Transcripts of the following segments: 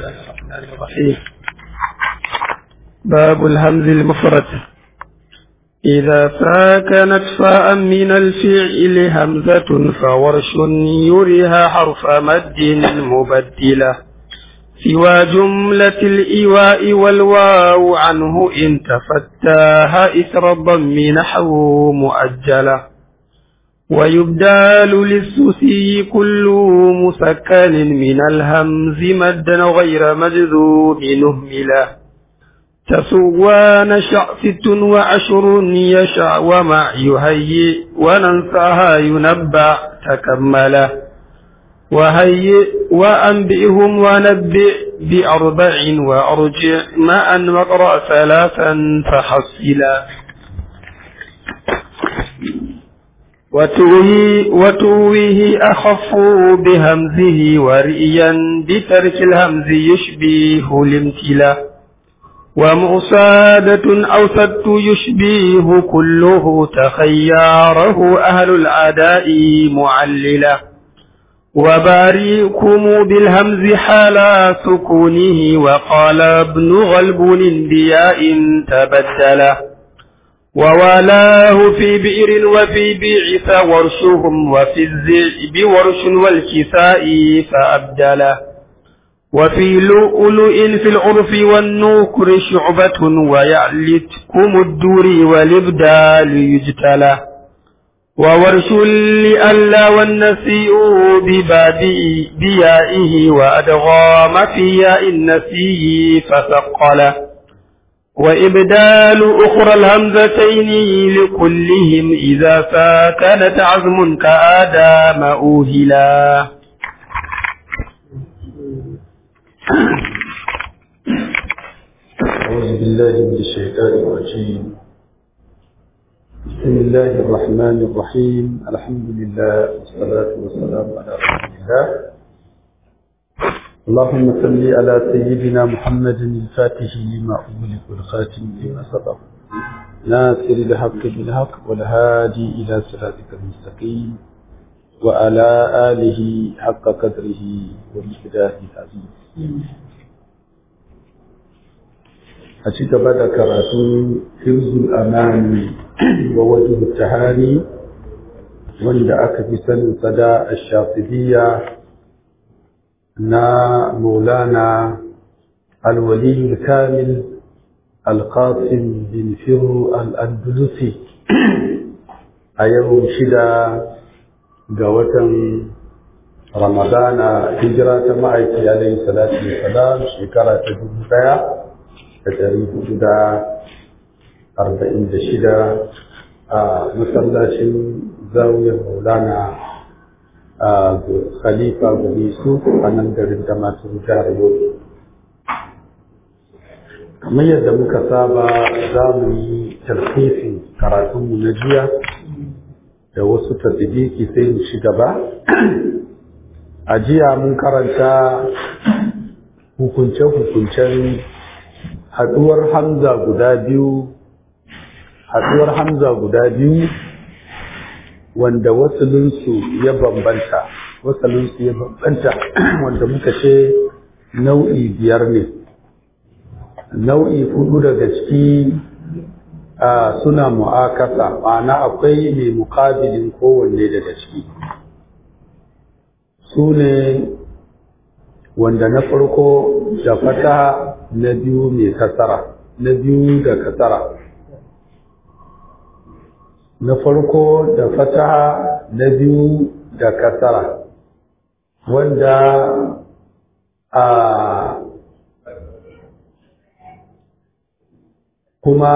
الله الرحمن الرحيم. باب الهمز المفرد. إذا ساكنت فاء من الفعل همزة فورش يريها حرف مد مبدلة سوى جملة الإيواء والواو عنه إن تفتاها إثر الضم نحو مؤجلة ويبدال للسوسي كل مسكن من الهمز مدا غير مجذوب نهملا تسوى نشع 26 يشع ومع يهيئ وننساها ينبع تكملا وهيئ وأنبئهم ونبئ ب4 وأرجع معا واقرأ 3 فحصلا وتويه أخف بهمزه ورئيا بترك الهمز يشبه الامتلا ومؤصادة أو سد يشبه كله تخياره أهل العداء معللا وباريكم بالهمز حال سكونه وقال ابن غلبون بياء تبدلا ووالاه في بئر وفي بعث ورشهم وفي الذئب ورش والكساء فأبدلا وفي لؤلؤ في العرف والنكر شعبة ويعلتكم الدور والإبدال يجتلى وورش لألا والنسيء ببادئ بيائه وأدغام في ياء النسي فثقلا وإبدال أخرى الهمزتين لكلهم إذا ساكنت عزم كآدام أوهلا. أعوذ بالله من الشيطان الرجيم. بسم الله الرحمن الرحيم. الحمد لله والصلاة والسلام على رسول الله. اللهم صل على سيدنا محمد الفاتح لما أغلق والخاتم لما سبق ناصر الحق بالحق والهادي إلى صراطك المستقيم وعلى آله حق قدره ومقداره العظيم. أشيك بعد كراتون حفظ الأمان ووجه التهاني وند أكفي صدى الشاطبية نا مولانا الولي الكامل القاسم بن فر الأندلسي أيوم شدا قوة رمضان هجرة معي عليه الصلاة والسلام شكرا تجد 446 a masallacin zawiyar maulana a khalifa gari su a nan garin da masu jihar yobe. Kamar yadda muka saba za mu yi tarfifin karatunmu na jiya da wasu tasibiki sai mu ci gaba. A jiya mun karanta hukunce-hukuncen haduwar hamza guda biyu wanda wasalinsu ya bambanta wanda muka ce nau'i 5 ne. Nau'i 4 daga ciki suna mu'akasa, ma'ana akwai mai muqabilin kowanne daga ciki. Su ne wanda na farko da fataha, na biyu mai kasara, na biyu da kasara. Na farko da fataha, na biyu da kasara, wanda kuma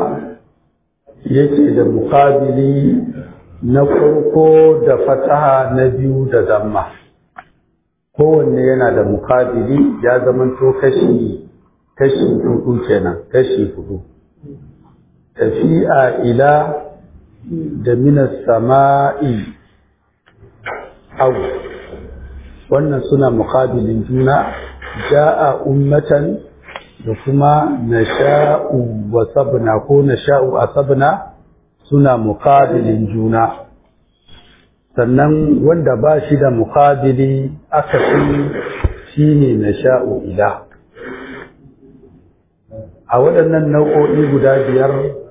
yake da muqabili na farko da fataha, na biyu da damma. Kowanne yana da muqabili, ya zamanto kashi 4 kenan, kashi 4. Tafi'a ila da minas sama'i au, wannan suna muqabilin juna. Ja'a ummatan da kuma nasha'u wa sabna ko nasha'u asabna suna muqabilin juna. Sannan wanda ba shi da muqabili aka shine nasha'u ila. A waɗannan nau'o'i guda biyar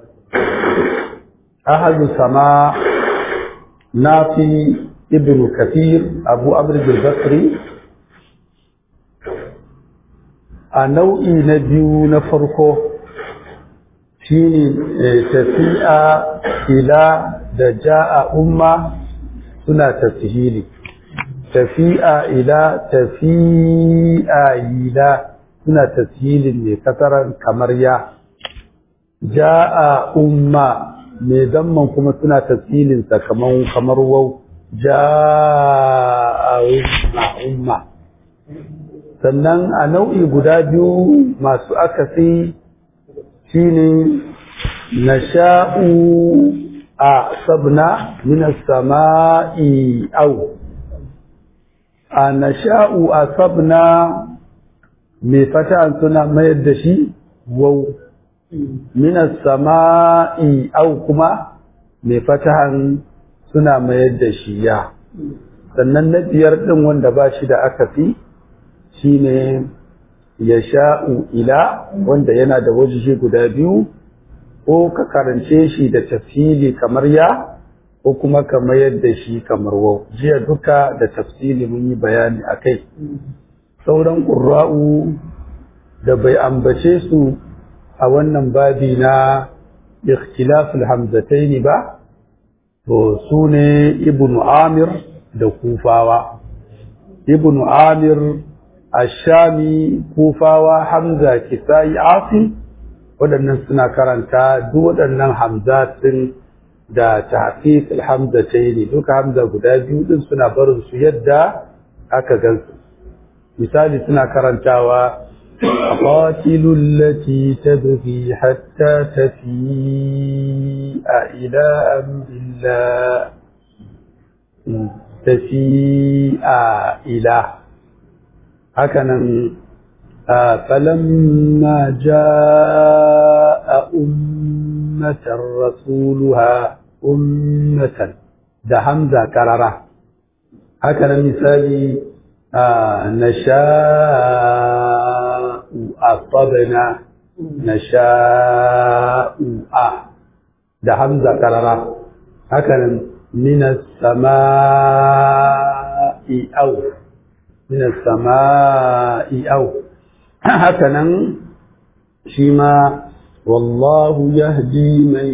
ahlu sama nafi ibn kathir abu amr al-basri a nau'i na biyu na farko shine tafi'a ila da ja'a umma suna tashili tafi'a ila tafi'a ila suna tashilin ne kasaran kamar ya ja'a umma mai damman kuma suna tashilin sa kamar waw ja'a umma. Sannan a nau'i guda biyu masu akasi shine nasha'u a sabna min as-sama'i aw a nasha'u a sabna mai fata suna mayar da shi waw min as-sama'i aw kuma mai fatahan suna mayar da shi ya. Sannan na biyar din wanda ba shi da akasi shine yasha'u ila wanda yana da wajihi guda biyu ko ka karance shi da tafsili kamar ya ko kuma ka mayar da shi kamar waw. Jiya duka da tafsili mun yi bayani akai. Sauran qurra'u da bai ambace su a wannan babi na ikhtilaful hamzataini ba to sune ibnu amir da kufawa. Ibnu amir ashami kufawa hamza kisai asim waɗannan suna karanta duk waɗannan hamzatin da tahqiq alhamzataini duka hamza guda biyu din suna barin su yadda aka gansu. Misali suna karantawa qatilu allati tabghi hatta tafi'a ila amrillah tafi'a ila. Hakanan falamma jaa ummatan rasuluha ummatan da hamza karara. Hakanan misali nasha'u asabna nasha'u da hamza karara. Hakanan minas sama'i aw من السماء أو هكذا شما والله يهدي من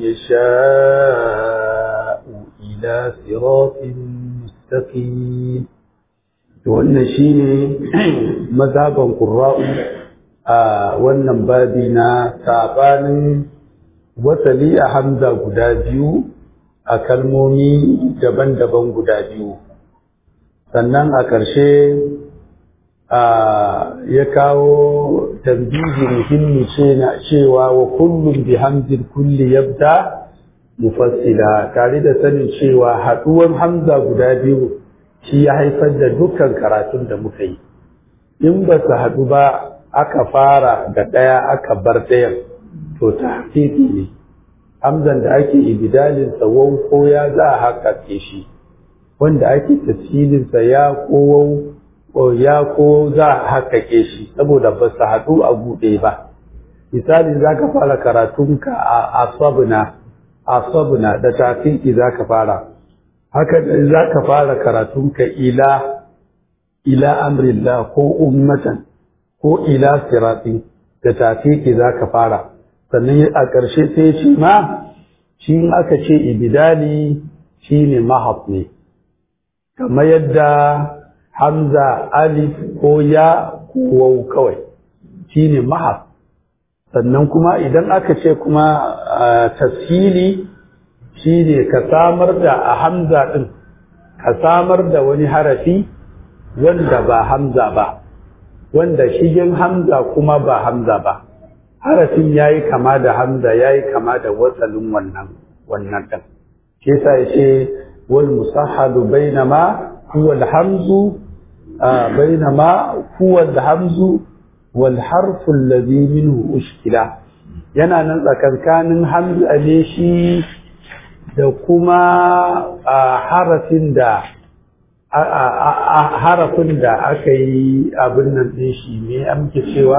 يشاء إلى صراط مستقيم. وأن شيني مذهبا قراء وأن بابنا تعبان وتلي حمزة قداديو أكلمومي دبن دبن قداديو. Sannan a ƙarshe ya kawo tambihi muhimmi cewa wa kullum bi hamzin kulli yabda mufassila tare da sanin cewa haɗuwar hamza guda biyu shi ya haifar da dukkan karatun da muka yi. In ba su haɗu ba aka fara da ɗaya aka bar ɗayan to ta haƙiƙi ne. Hamzan da ake ibidalin tsawon ko ya za a haƙaƙe shi. Wanda ake tafsirinsa ya kowo za a haƙaƙe shi saboda ba su haɗu a buɗe ba. Misali za ka fara karatunka a asabna da tafiƙi za ka fara. Haka za ka fara karatunka ila amrillah ko ummatan ko ila siratin da tafiƙi za ka fara. Sannan a ƙarshe sai shi ma shi in aka ce ibidali shi ne mahaf ne. Kamar yadda hamza alif ko ya ko waw kawai shine mahaf. Sannan kuma idan aka ce kuma tashili shine ka samar da a hamza din ka samar da wani harafi wanda ba hamza ba wanda shigin hamza kuma ba hamza ba harafin yayi kama da hamza yayi kama da wasalin wannan din shi yasa yace والمصحد بينما هو الحمز والحرف الذي منه أشكل yana nan tsakankanin hamza ne shi da kuma harafin da harafin da aka yi abin nan ɗin shi ne muke cewa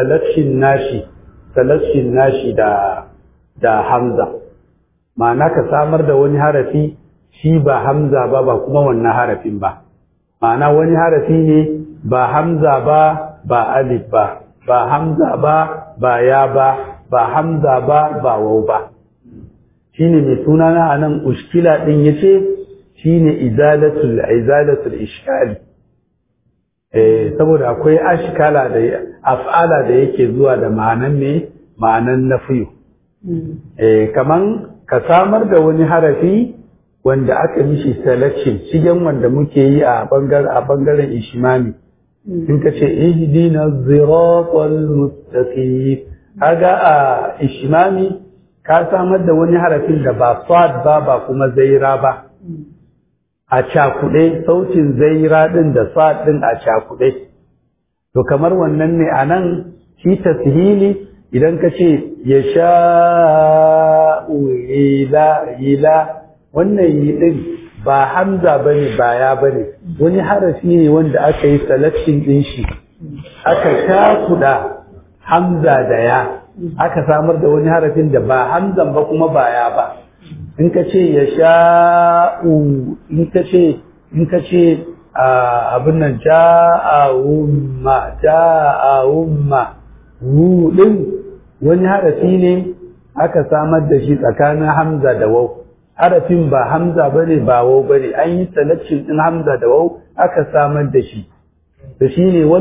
selection nashi da hamza, ma'ana ka samar da wani harafi shi ba hamza ba kuma wannan harafin ba, ma'ana wani harafi ne ba hamza ba alif ba hamza ba ya ba hamza ba waw ba. shine mai sunana anan ushkila din yace shine izalatul ishkali, saboda akwai ashkala da af'ala da yake zuwa da ma'anan nafiyu. Kaman ka samar da wani harafi wanda aka mishi selection cikin wanda muke yi a bangaren ishimami, in ka ce ihdina siratal mustaqim, kaga a ishimami ka samar da wani harafin da ba sad ba kuma zaira ba, a cakuɗe sautin zaira ɗin da sad ɗin a cakuɗe. To kamar wannan ne a nan shi tashili idan ka ce ya sha'u ila wannan yi ɗin ba hamza ba ne ba ya ba ne, wani harafi ne wanda aka yi selection ɗin shi aka cakuɗa hamza da ya, aka samar da wani harafin da ba hamzan ba kuma ba ya ba. In ka ce ya sha'u, in ka ce abin nan ja'a'umma ru ɗin wani harafi ne aka samar da shi tsakanin hamza da waw, harafin ba hamza bane ba waw bane, an yi selection ɗin hamza da waw aka samar da shi. Da shi ne wal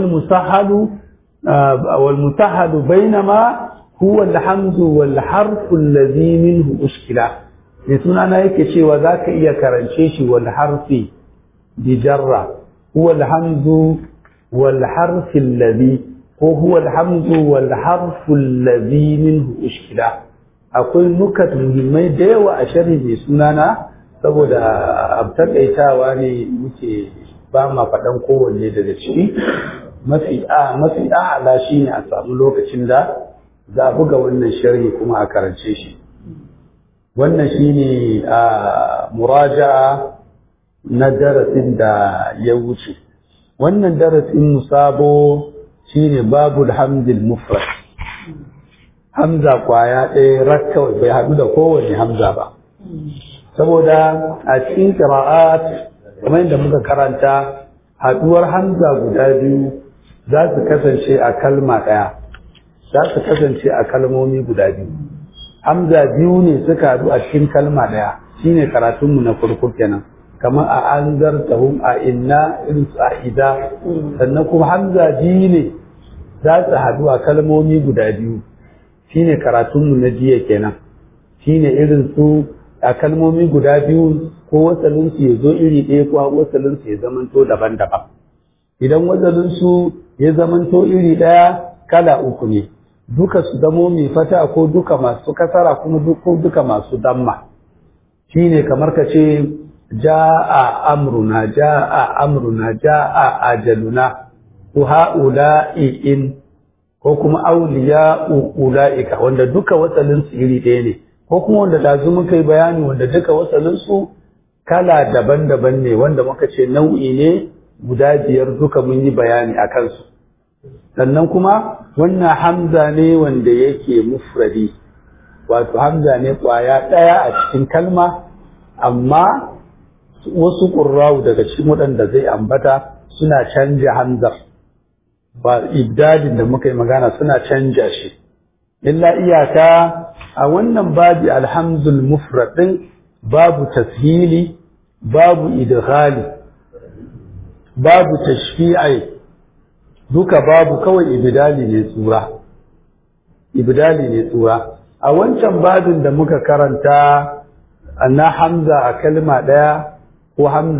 musahhalu bainama huwa al-hamzu wal harfu alladhi minhu ushkila. mai sunana yake cewa za ka iya karance shi wal harfi bi jarra huwa alhamdu wal harfi alladhi ko huwa alhamdu wal harfu alladhi minhu ushkila. akwai nukat muhimmai da yawa a sharhi mai sunana, saboda abtakaitawa ne muke ba ma faɗan kowanne daga ciki. mafi a'ala shine a samu lokacin da za a buga wannan sharhi kuma a karance shi. wannan shine a muraja'a na darasin da ya wuce. wannan darasin musabo shine babul hamdil mufrad, hamza kwaya ɗaya rakka bai haɗu da kowane hamza ba, saboda a cikin qira'at kamar yadda muka karanta haɗuwar hamza guda biyu za su kasance a kalma ɗaya, za su kasance a kalmomi guda biyu. hamza biyu ne suka haɗu a cikin kalma ɗaya, shine karatunmu na farko kenan, kamar a anzartahum, a inna, irin su a ida. sannan kuma hamza biyu ne za su haɗu a kalmomi guda biyu, shine karatunmu na jiya kenan, shine irin su a kalmomi guda biyu ko wasalinsu ya zo iri ɗaya ko wasalinsu ya zamanto daban-daban. idan wasalinsu ya zamanto iri ɗaya kala uku ne, duka su zamo mai fata ko duka masu kasara kuma duka masu damma. shine kamar ka ce ja'a amruna, ja'a amruna, ja'a ajaluna, ko ha'ula'i in, ko kuma auliya ula'ika, wanda duka wasalinsu iri ɗaya ne, ko kuma wanda dazu muka yi bayani wanda duka wasalinsu kala daban-daban ne, wanda muka ce nau'i ne guda biyar duka mun yi bayani a kansu. sannan kuma wannan hamza ne wanda yake mufradi, wato hamza ne kwaya ɗaya a cikin kalma, amma wasu ƙurrawu daga cikin waɗanda zai ambata suna canja hamzar, ba ibdalin da muka yi magana suna canja shi. illa iyaka a wannan babi alhamdul mufrad din babu tashili, babu idghali, babu tashfi'i, duka babu, kawai ibdali ne tsura, ibdali ne tsura. a wancan babin da muka karanta na hamza a kalma daya ko hamza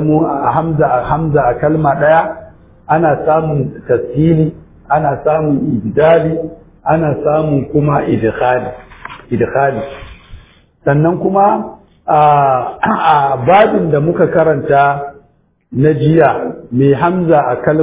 a kalma daya, ana samun tashili, ana samun ibdali, ana samun kuma idkhali. sannan kuma a babin da muka karanta na jiya mai hamza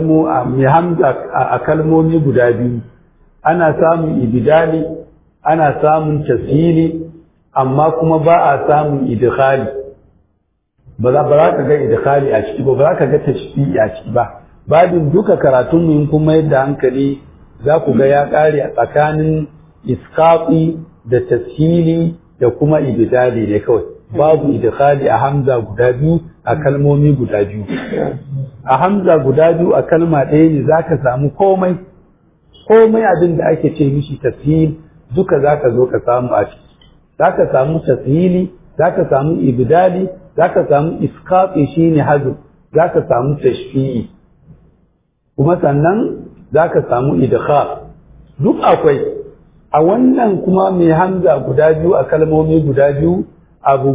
a kalmomi guda biyu, ana samun ibdali, ana samun tashili, amma kuma ba a samun idkhali. ba za ka ga idkhali a ciki ba za ka ga tashbihi a ciki ba babin duka karatun mu kuma yadda hankali za ku ga ya kare a tsakanin isqati da tashili da kuma ibdali ne kawai babu idkhali a hamza guda biyu a kalmomi guda biyu a hamza guda biyu a kalma ɗaya ne zaka samu komai abin da ake ce mishi tashil duka zaka zo ka samu a ciki zaka samu tashili zaka samu ibdali zaka samu isqati shine hazf zaka samu tashfi'i kuma sannan zaka samu idkhal duk akwai a wannan kuma mai hamza guda biyu a kalmomi guda biyu abu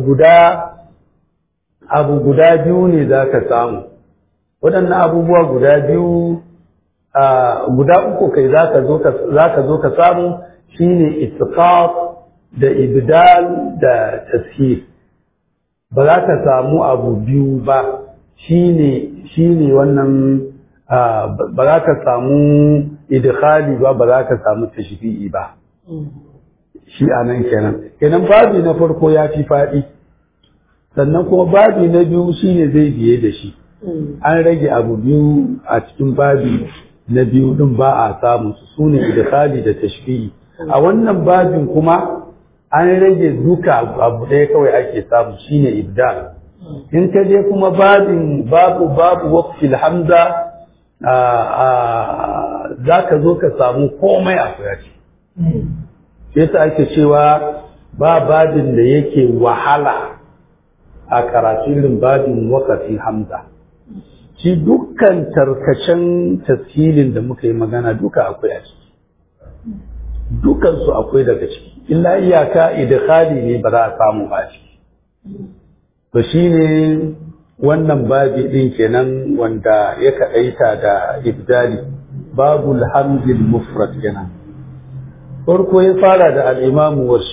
guda biyu ne zaka samu waɗannan abubuwa guda biyu guda uku kai zaka zo ka samu shine isqat da ibdal da tashil ba za ka samu abu biyu ba shine wannan ba za ka samu idkhali ba za ka samu tashfi'i ba shi anan kenan babi na farko ya fi faɗi sannan kuma babi na biyu shine zai biye da shi an rage abu biyu a cikin babi na biyu din ba a samu su ne idkhali da tashfi'i a wannan babin kuma an rage duka abu ɗaya kawai ake samu shine ibdal in ka je kuma babin babu waqfil hamza za ka zo ka samu komai a kuyaci yasa ake cewa ba babin da yake wahala a karatun babin waqfil hamza shi dukkan tarkacen tafsilin da muka yi magana duka akwai a ciki dukansu akwai daga ciki illa iyaka idkhali ne ba za a samu ba ciki to shine wannan babi din kenan wanda ya kadaita da ibdali babul hamdil mufrad kenan farko ya fara da al-imam warsh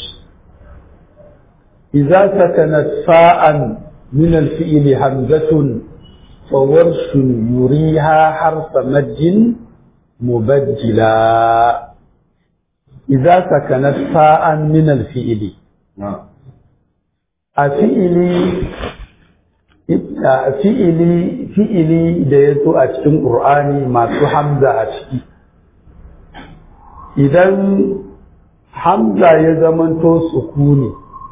idza sakanat fa'an min al-fi'l hamzatun fa warsh yuriha harfa majin mubajjila idza sakanat fa'an min al-fi'l a fi'ili da ya zo a cikin ƙur'ani masu hamza a ciki idan hamza ya zamanto sukuni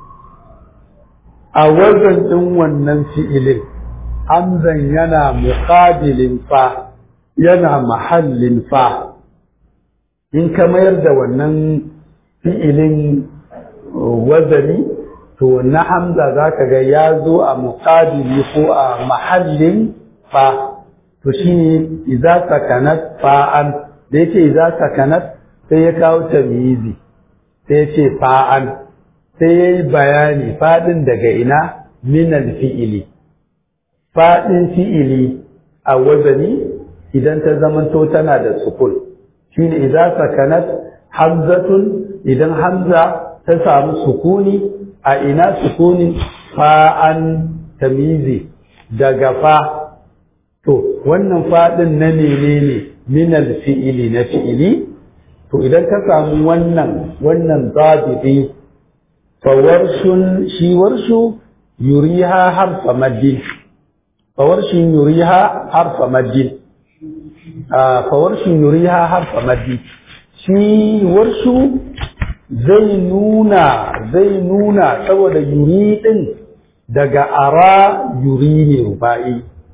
a wajen ɗin wannan fi'ilin hamzan yana muqabilin fa yana mahallin fa in ka mayar da wannan fi'ilin wazani to na hamza za ka ga ya zo a muqabili ko a mahallin fa to shi ne idza sakanat fa'an da yake idza sakanat sai ya kawo tamyizi sai ya ce fa'an sai ya yi bayani faɗin daga ina min fi'ili faɗin fi'ili a wazani idan ta zamanto tana da sukun shine idza sakanat hamzatun idan hamza ta samu sukuni a ina sukuni fa'an tamizi daga fa to wannan faɗin na menene minal fi'ili na fi'ili to idan ka samu wannan zabiti fa warshun shi warshu yuriha harfa maddin fa warshun yuriha harfa maddin fa warshun yuriha harfa maddin shi warshu zai nuna saboda yuri din daga ara yuri ne ruba'i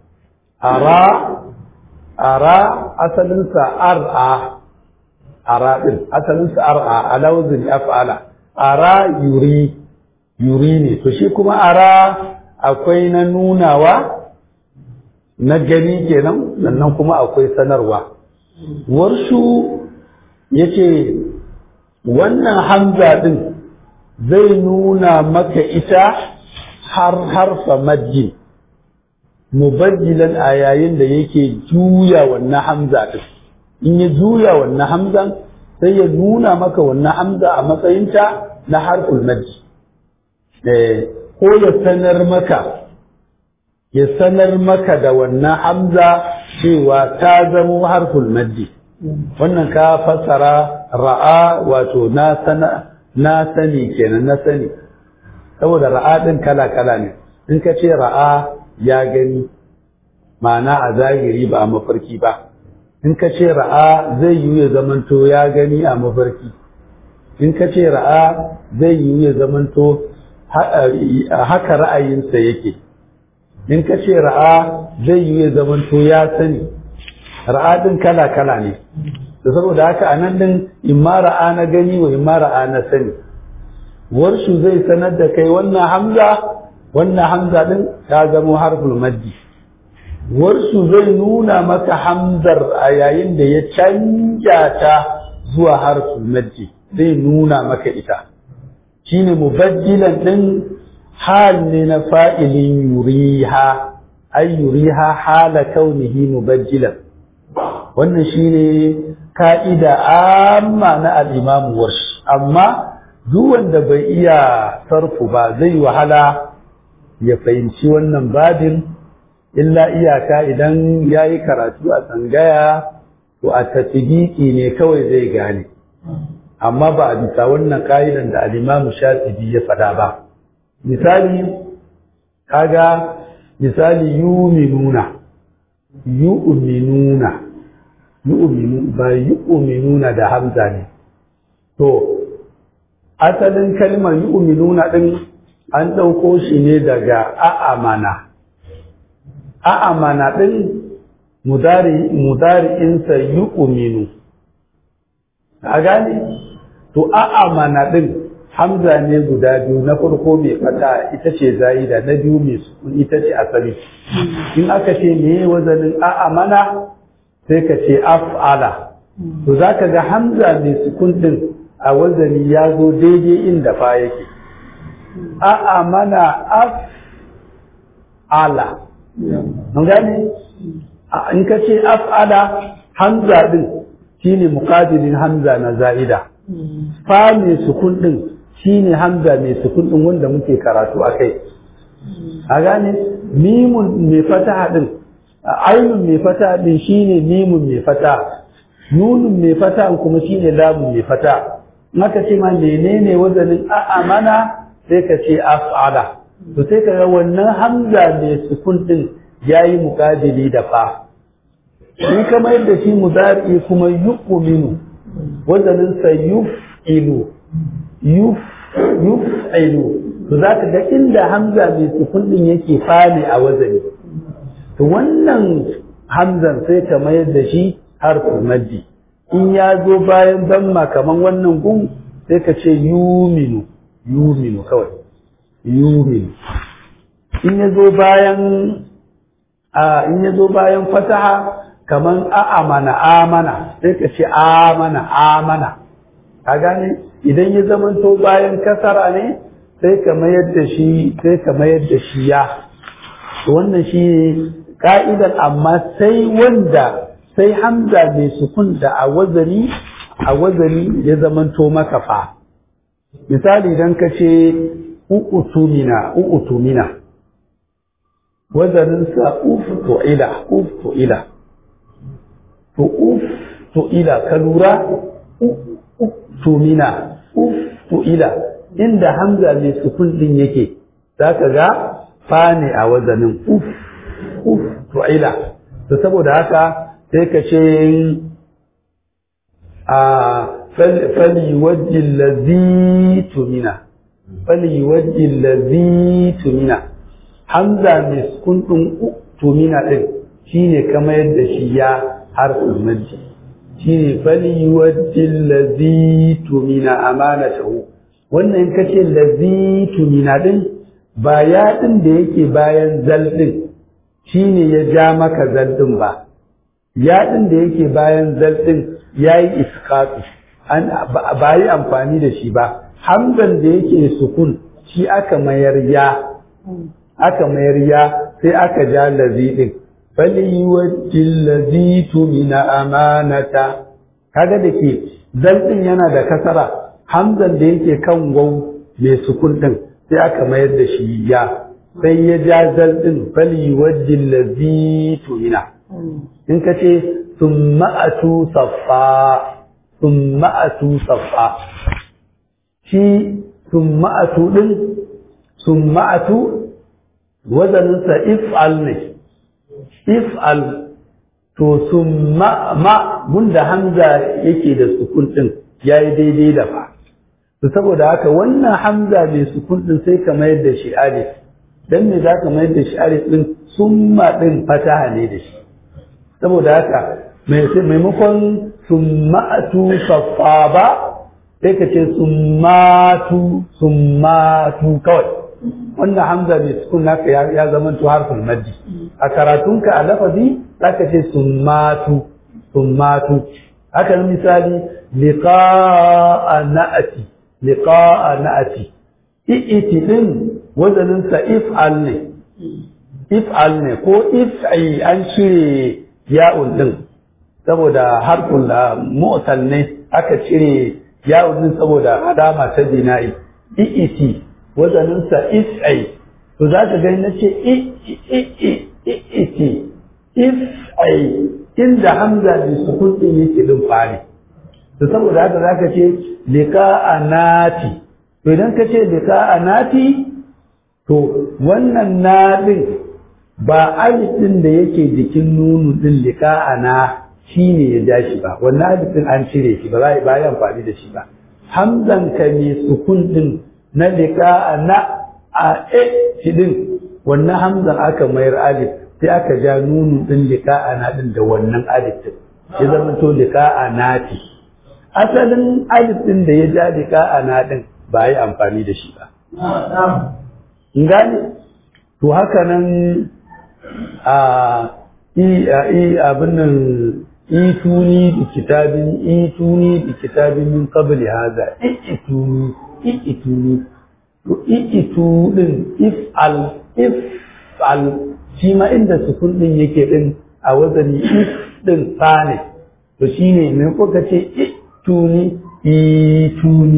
ara asalinsa ara din asalinsa ar'a alawzin af'ala ara yuri ne to shi kuma ara akwai na nunawa na gani kenan sannan kuma akwai sanarwa warshu yace wannan hamza din zai nuna maka ita har harfa majji mubajjilan a yayin da yake juya wannan hamza din in ya juya wannan hamzan sai ya nuna maka wannan hamza a matsayinta na harful majji ko ya sanar maka da wannan hamza cewa ta zamo harful majji wannan ka fassara ra'a wato na sani kenan na sani saboda ra'a din kala ne in ka ce ra'a ya gani ma'ana a zahiri ba a mafarki ba. In ka ce ra'a zai yi ya zamanto ya gani a mafarki, in ka ce ra'a zai yi ya zamanto haka ra'ayinsa yake, in ka ce ra'a zai yi ya zamanto ya sani. Ra'a din kala-kala ne, da saboda haka a nan din imma ra'a na gani wa imma ra'a na sani. Warshu zai sanar da kai wannan hamza din ta zama harful maddi. Warshu zai nuna maka hamzar a yayin da ya canja ta zuwa harful maddi, zai nuna maka ita. Shine mubaddilan din hal ne na fa'ilin yuriha, ay yuriha hala kaunihi mubaddilan. Wannan shine ka'ida amma na al-Imam Warsh. Amma duk wanda bai iya sarfu ba zai wahala ya fahimci wannan babin, illa iyaka idan yayi karatu a tsangaya to a tatbiki ne kawai zai gane, amma ba a bisa wannan ka'idan da al-Imam Shafi'i ya faɗa ba. Misali kaga yu'minuna ba yu'minuna da hamza ne. To asalin kalmar yu'minuna din an ɗauko shi ne daga a'amana din mudari'insa yu'minu, a gane? To a'amana din hamza ne guda biyu, na farko mai fata ita ce zaida, na biyu mai sukun ita ce asali. In aka ce me wazanin a'amana sai ka ce af'ala, to za ka ga hamza mai sukun din a wazani ya zo daidai inda fa yake. A'amana af'ala, mun gane? In ka ce af'ala hamza din shine muqabilin hamza na za'ida, fa mai sukun din shine hamza mai sukun din wanda muke karatu akai. A gane? Mimun mai fataha din, ainun mai fataha din shine mimun mai fataha, nunun mai fataha kuma shine lamun mai fataha. Maka ce ma menene wazanin a'amana sai ka ce af'ala, to sai ka ga wannan hamza mai sukun din yayi muqabili da fa. In kama yadda shi mudari kuma yu'minu, wazanin sa yuf'ilu, yuf'ilu, to za ka ga inda hamza mai sukun din yake fali a wazani, to wannan hamzan sai ka mayar da shi harfin maddi. In ya zo bayan damma kaman wannan gun sai ka ce yuminu kawai, yuminu. In ya zo bayan fataha kaman amana sai ka ce amana. Ka gane? Idan ya zamanto bayan kasara ne sai ka mayar da shi ya. Wannan shi ka'idar, amma sai hamza mai sukun da a wazani ya zamanto maka fa. Misali idan ka ce u'utumina wazanin sa uftu'ila to uftu'ila ka lura uftu'ila inda hamza mai sukun din yake zaka ga fa ne a wazanin uftu'ila. To saboda haka sai ka ce faliwajji allazi tumina, hamza mai sukun din tumina din shine kamar yadda shi ya harfin maddi, shine faliwajji allazi tumina amanatahu. Wannan in kace allazi tumina din ba ya din da yake bayan zal din shine ya ja maka zal din ba, yaɗin da yake bayan zalɗin ya yi iskaɗu, ba yi amfani da shi ba. Hamzan da yake sukun shi aka mayar ya sai aka ja lazi ɗin. Faliwajjin lazi tumina amanata. Kaga da ke zalɗin yana da kasara, hamzan da yake kan wau mai sukun ɗin sai aka mayar da shi ya, sai ya ja zalɗin faliwajjin lazi tumina. In ka ce summa'atu saffa, shi summa'atu wazaninsa if'al ne if'al to summa gunda hamza yake da sukun din yayi daidai da fa to saboda haka wannan hamza mai sukun din sai ka mayar da shi alif dan me zaka mayar da shi alif din summa din fataha ne da shi saboda haka maimakon summatu saffaba sai ka ce summatu kawai wannan hamza mai sukun naka ya zama to harfin maddi a karatunka a lafazi zaka ce summatu haka misali liqa'a na'ati i'ti din wazanin sa if'al ne ko if'i an cire ya'un din saboda harfin mu'tal ne aka cire ya'un din saboda alama ta bina'i i'ti wazanin sa if'i to zaka ga nace i'ti if'i inda hamza bi sukun din yake din fari to saboda haka zaka ce liqa'anati to idan ka ce liqa'anati to wannan na din ba alif din da yake jikin nunu din liqa'ana shine ya dashi ba wannan alif din an cire shi ba za a yi amfani da shi ba hamzan ka ne sukun din na liqa'ana a shi din wannan hamzan aka mayar alif sai aka ja nunu din liqa'ana din da wannan alif din ya zama to liqa'anati asalin alif din da ya ja liqa'ana din ba yi amfani da shi ba gane to haka nan abin nan ituni bi kitabin min qabli hadha ituni to itu din if'al shi ma inda sukun din yake din a wazani if din tsane to shine me kuka ce ituni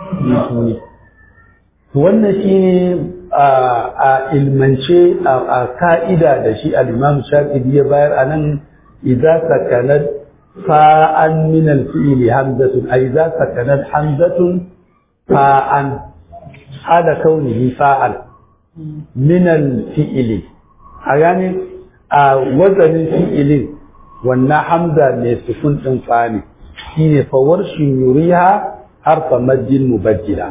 to wannan shine a ilmance a ka'ida da shi al-Imam Shafi'i ya bayar anan idza sakanat fa'an min al-fi'li hamzatun ay idza sakanat hamzatun fa'an hada kaunihi fa'al min al-fi'li a gane a wazanin fi'ilin wannan hamza mai sukun din fani shine fawarshin yuriha harfa maddin mubaddila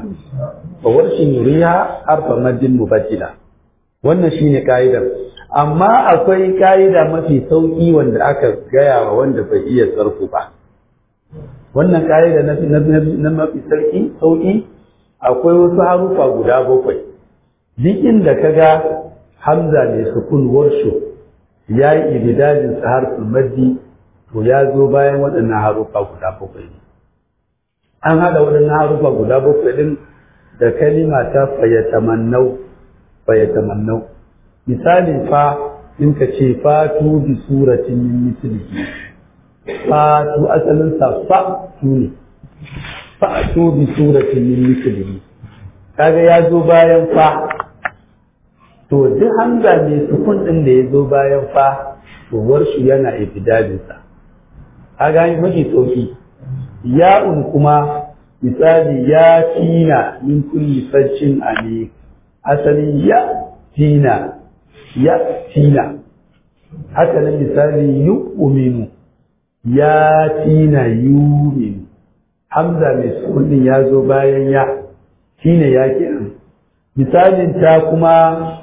wannan shine kaidar amma akwai kaida mafi sauki wanda aka gaya wa wanda bai iya sarfu ba wannan kaida na mafi sauki akwai wasu harufa guda 7 duk inda kaga hamza mai sukun warshu yayi ibdalin sa harfin maddi to ya zo bayan waɗannan harufa guda 7 an hada waɗannan harufa guda 7 din da kalima ta fayatamannau misali fa in ka ce fatu bi suratin min mislihi fatu asalin sa fa'tu ne fa'tu bi suratin min mislihi kaga ya zo bayan fa to duk hamza ne sukun din da ya zo bayan fa to warshu yana ibdalin sa kaga mafi sauki ya'un kuma misali ya tina min kulli faccin ali asalin ya tina haka nan misali yu'minu ya tina yu'minu hamza mai sukun din ya zo bayan ya shine ya kenan misalin ta kuma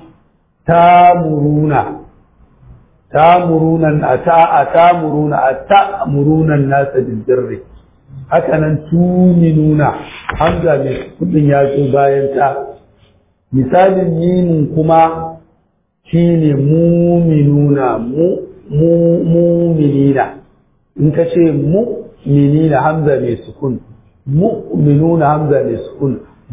ta'muruna nasa bil birri haka nan tuminuna hamza mai kudin ya zo bayan ta misalin mimin kuma shine muminuna muminina in ka ce muminina hamza mai sukun muminuna hamza mai sukun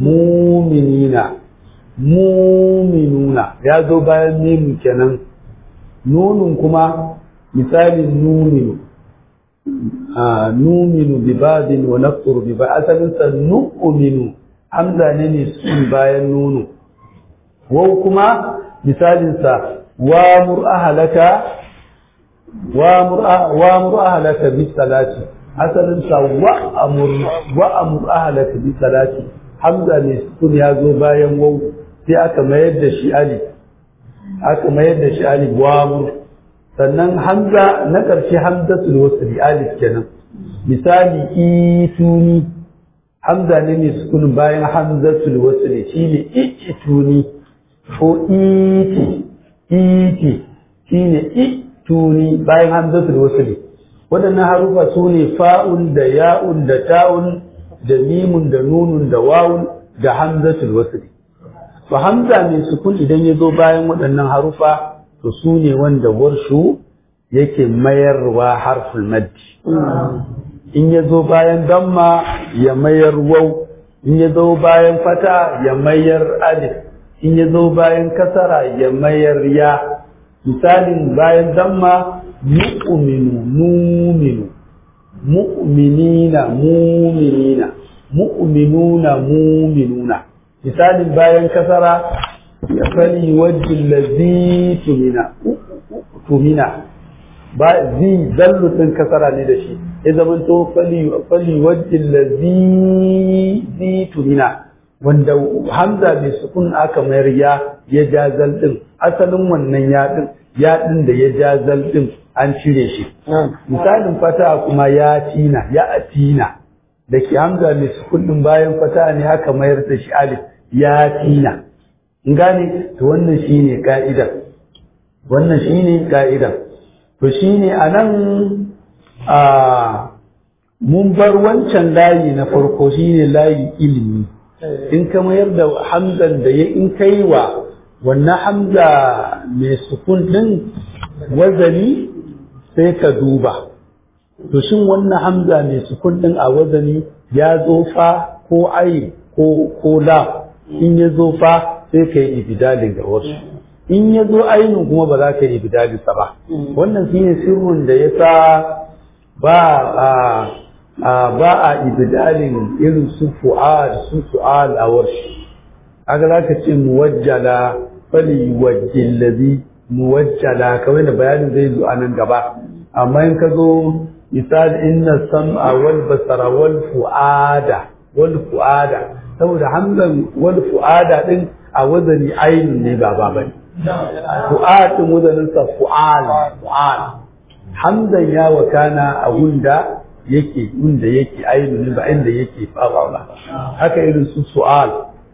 muminuna ya zo bayan mimin kenan nunun kuma misalin numinu bi badin wa naqtur bi ba asalin sa nu'minu hamza ne sun bayan nunu wa kuma misalin sa wa mur ahlaka bi salati asalin sa wa amur ahlaka bi salati hamza ne sun ya zo bayan waw sai aka mayar da shi alif aka mayar da shi alif wawun sannan hamza na ƙarshe hamzatul wasli alif kenan misali ituni hamza ne mai sukunin bayan hamzatul wasli shine ituni ko iti shine ituni bayan hamzatul wasli waɗannan harufa su ne fa'un da ya'un da ta'un da mimun da nunun da wawun da hamzatul wasli to hamza mai sukun idan ya zo bayan waɗannan harufa to su ne wanda warshu yake mayarwa harful maddi in ya zo bayan damma ya mayar waw in ya zo bayan fata ya mayar alif in ya zo bayan kasara ya mayar ya misalin bayan damma mu'minu numinu mu'minina mu'minina mu'minuna mu'minuna misalin bayan kasara ya fali wajjin lazi tumina ba zi zallu din kasara ne da shi ya zama to fali wajjin lazi tumina wanda hamza bai sukun aka mayar ya jazal din asalin wannan ya din da ya jazal din an cire shi misalin fata kuma ya atina da ke hamza mai sukun din bayan fata ne aka mayar da shi alif ya tina in gane to wannan shine ka'idar to shine anan mun bar wancan layi na farko shine layi ilimi in ka mayar da hamzan da ya in kai wa wannan hamza mai sukun din wazani sai ka duba to shin wannan hamza mai sukun din a wazani ya zo fa ko ai ko la in ya zo fa sai ka yi ibidalin ga wasu in ya zo ainihin kuma ba za ka yi ibidalin sa ba wannan shine sirrin da ya sa ba a ibidalin irin su fu'al a warshi haka za ka ce muwajjala fali wajjil ladhi muwajjala kamar da bayanin zai zo a nan gaba amma in ka zo misali inna sam'a wal basara wal fu'ada saboda hamzan wal fu'ada din a wazani ainun ne ba bane fu'ad din wazanin sa fu'al hamzan ya wakana a wunda yake ainun ba inda yake ba haka irin su su'al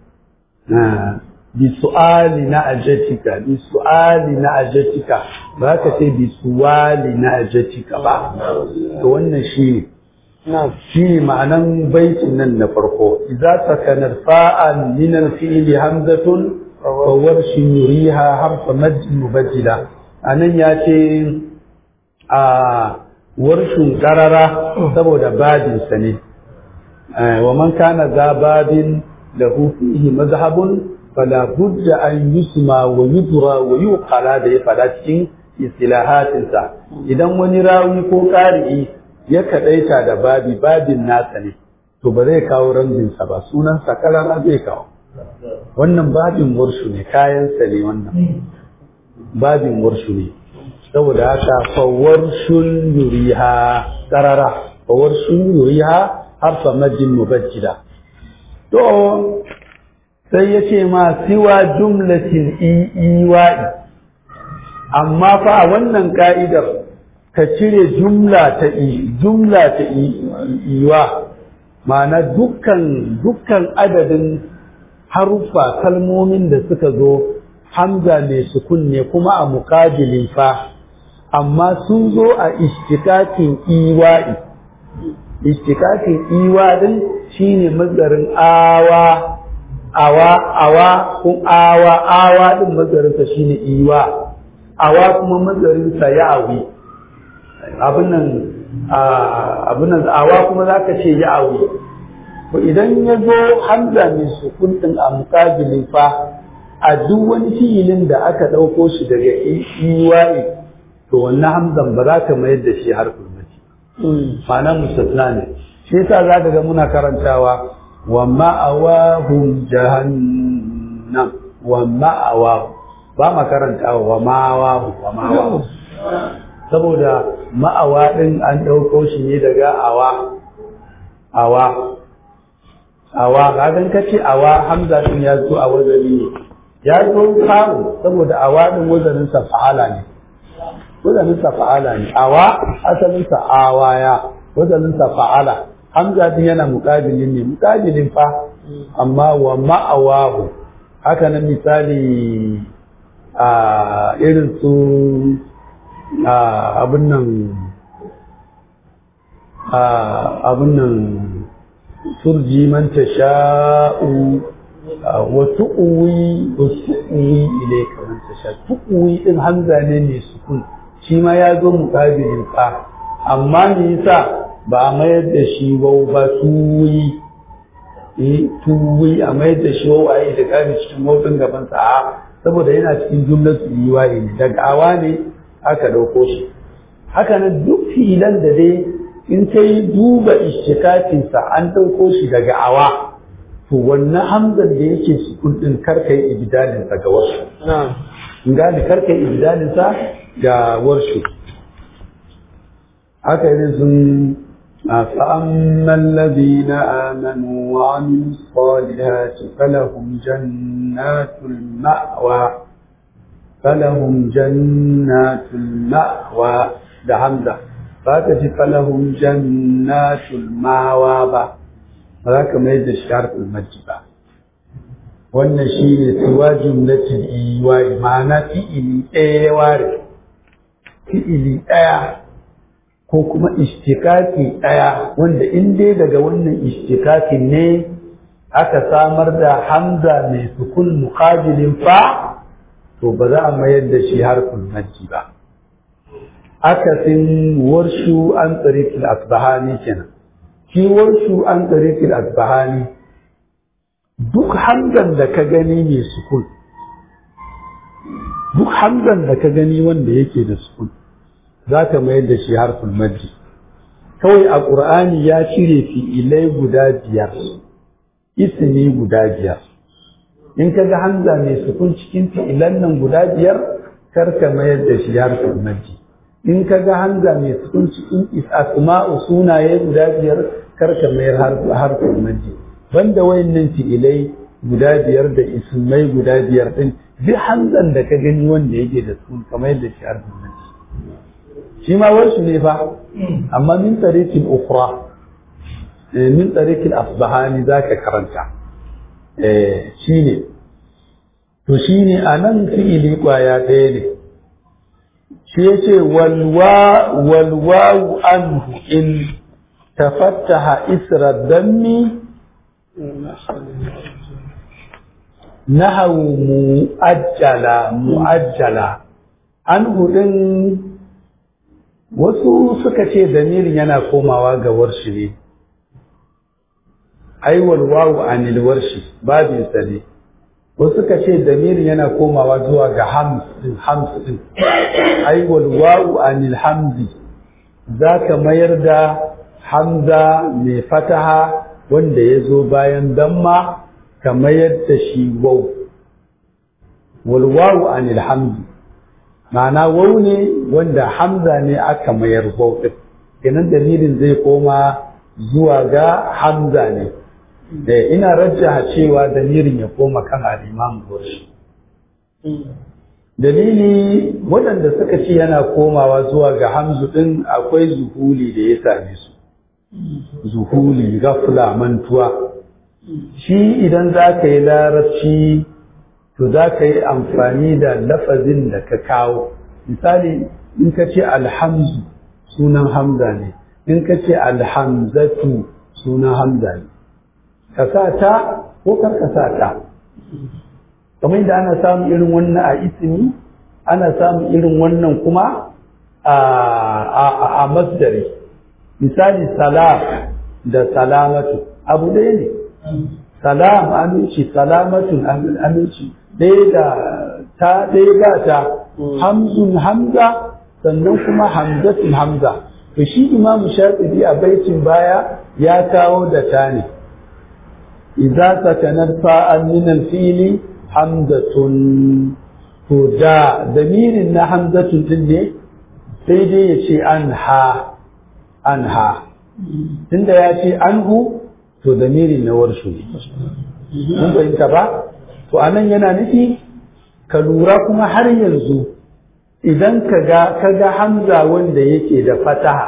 bi su'ali na ajatika ba ka ce bi su'ali na ajatika ba to wannan shi ma'anan baitin nan na farko idza sakana fa'an min al-fi'li hamzatun fa warshi yuriha harfa mad mubajjila anan ya ce a warshin qarara saboda babin sa ne wa man kana za babin lahu fihi mazhabun fala budda an yusma wa yudra wa yuqala da ya fada cikin istilahatinsa idan wani rawi ko qari'i ya kadaita da babin nasa ne to ba zai kawo ranjinsa ba sunan sa karara zai kawo wannan babin warshu ne kayan sa ne wannan babin warshu ne saboda haka fawarshun yuriha karara fawarshun yuriha harfa majin mubajjida to sai yace ma siwa jumlatin iwa'i amma fa a wannan ka'idar ka cire jumla ta iwa ma'ana dukkan adadin haruffa kalmomin da suka zo hamza mai sukun ne kuma a muqabilin fa amma sun zo a ishtikakin iwa'i din shine mazdarin awa din mazdarin sa shine iwa awa kuma mazdarin sa ya'awi abin nan awa kuma zaka ce ya'awi to idan ya zo hamza mai sukun din a muqabilin fa a duk wani fi'ilin da aka ɗauko shi daga iwa'i to wannan hamzan ba za ka mayar da shi harfin mace ma'ana mustasna ne shi yasa za ka ga muna karantawa wa ma'awahum jahannam wa ma'awahu ba ma karantawa wa ma'awahu saboda ma'awa din an ɗauko shi ne daga awa kagan kace awa hamza din ya zo a wazani ne ya zo kawo saboda awadin wazanin sa fa'ala ne wazanin sa fa'ala ne awa asalin sa awaya wazanin sa fa'ala hamza din yana muqabilin ne muqabilin fa amma wa ma'awahu haka nan misali a irin su abun nan turji man tasha'u wa tu'wi ilayka man tasha tu'wi din hamza ne mai sukun shi ma ya zo muqabilin fa amma me yasa ba a mayar da shi ba tuwi a mayar da shi a yi da ƙari cikin motsin gaban sa saboda yana cikin jumlar liwaye ne daga awa ne aka ɗauko shi haka nan duk filan da dai in ka yi duba ishtikakinsa an ɗauko shi daga awa to wannan hamzan da yake sukun ɗin karka yi ibidalinsa ga wasu in gane karka yi ibidalinsa ga wasu haka yi sun فأما الذين آمنوا وعملوا الصالحات فلهم جنات المأوى ده حمزة فاتجي فلهم جنات المأوى هذاك ما يد الشرط المجد wannan shi ne siwa jumlatin iwari ma'ana fi'ili ɗaya ko kuma ishtikaki ɗaya wanda in dai daga wannan ishtikakin ne aka samar da hamza mai sukun muqabilin fa to ba za a mayar da shi harfin majji ba akasin warshu an tariqil asbahani kenan shi warshu an tariqil asbahani duk hamzan da ka gani mai sukun duk hamzan da ka gani wanda yake da sukun za ka mayar da shi harfin majji kawai a ƙur'ani ya cire fi'ilai guda 5 ismi guda 5 in ka ga hamza mai sukun cikin fi'ilan nan guda 5 kar ka mayar da shi harfin majji in ka ga hamza mai sukun cikin asma'u sunaye guda 5 kar ka mayar harfin majji banda wayannan fi'ilai guda 5 da ismai guda 5 din duk hamzan da ka gani wanda yake da sukun ka mayar da shi harfin majji shi ma warshi ne fa amma min tariqil ukhra min tariqil asbahani zaka karanta shine to shine anan fi'ili kwaya ɗaya ne shi yace walwawu anhu in tafattaha isra dammi nahawu mu'ajjala anhu din wasu suka ce damirin yana komawa ga warshi ne aiwal wawu anil warshi babin sa ne wasu suka ce damirin yana komawa zuwa ga hams din aiwal wawu anil hamzi zaka mayar da hamza mai fataha wanda ya zo bayan damma ka mayar da shi waw wal wawu anil hamzi ma'ana wau ne wanda hamza ne aka mayar wau ɗin kenan dalilin zai koma zuwa ga hamza ne da ina rajjaha cewa dalilin ya koma kan al-imam Burshi dalili waɗanda suka ce yana komawa zuwa ga hamzu ɗin akwai zuhuli da ya same su zuhuli gafla mantuwa shi idan za ka yi larabci to za ka yi amfani da lafazin da ka kawo misali in ka ce alhamzu sunan hamza ne in ka ce alhamzatu sunan hamza ne ka sa ta ko kar ka sa ta kamar yadda ana samun irin wannan a ismi ana samun irin wannan kuma a masdari misali salam da salamatu abu ɗaya ne salam aminci salamatun aminci ɗaya da ta ɗaya ba ta hamzun hamza sannan kuma hamzatun hamza to shi imamu shafi'i a baitin baya ya kawo da ta ne idza sakanat fa'an min al-fili hamzatun to da damirin na hamzatun din ne sai dai ya ce anha tunda ya ce anhu to damirin na warshu ne mun fahimta ba to anan yana nufi ka lura kuma har yanzu idan kaga hamza wanda yake da fataha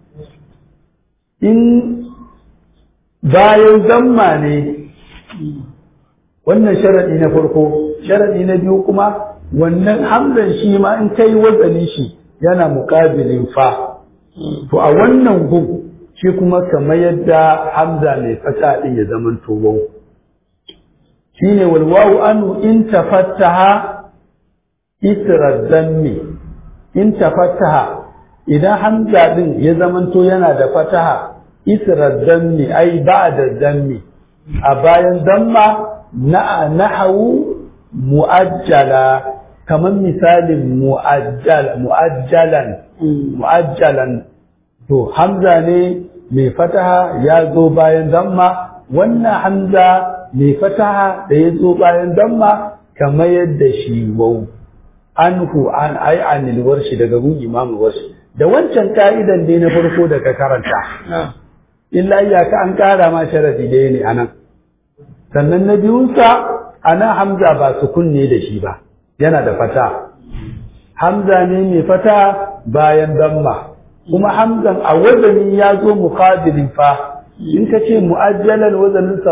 in bayan zamma ne wannan sharadi na farko, sharadi na biyu kuma wannan hamzan shi ma in kai wazani shi yana muqabilin fa to a wannan gun shi kuma kamar yadda hamza mai fata din ya zaman towo shine wal wawu anu in tafattaha isra dammi in tafattaha idan hamza din ya zaman to yana da fataha isra dammi ai ba'da dammi a bayan damma nahawu muajjala kamar misalin mu'ajjalan to hamza ne mai fataha ya zo bayan damma wannan hamza mai fataha da ya zo bayan damma kamar yadda shi wau anhu an ai anil warshi daga gun imamu warshi da wancan ka'idan dai na farko da ka karanta illa iyaka an kara ma sharadi dai ne anan sannan na biyunsa ana hamza ba sukun ne da shi ba yana da fata hamza ne mai fata bayan damma kuma hamzan a wazani ya zo muqabilin fa in ka ce mu'ajjalan wazaninsa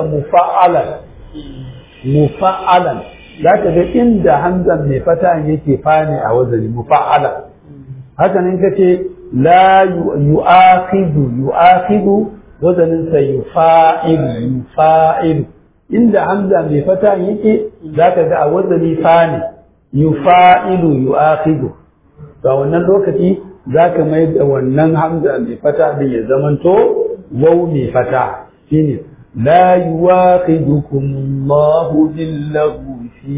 mufa'alan za ka ga inda hamzan mai fata yake fane a wazani mufa'alan haka nan ka ce la yu'akhidhu wazaninsa yufa'ilu inda hamza mai fata yake za ka ga a wazani fane yufa'ilu yu'akhidhu to wannan lokaci zaka mai da wannan hamza mai fata din ya zamanto waw mai fata shine la yu'akhidukum Allahu billahu fi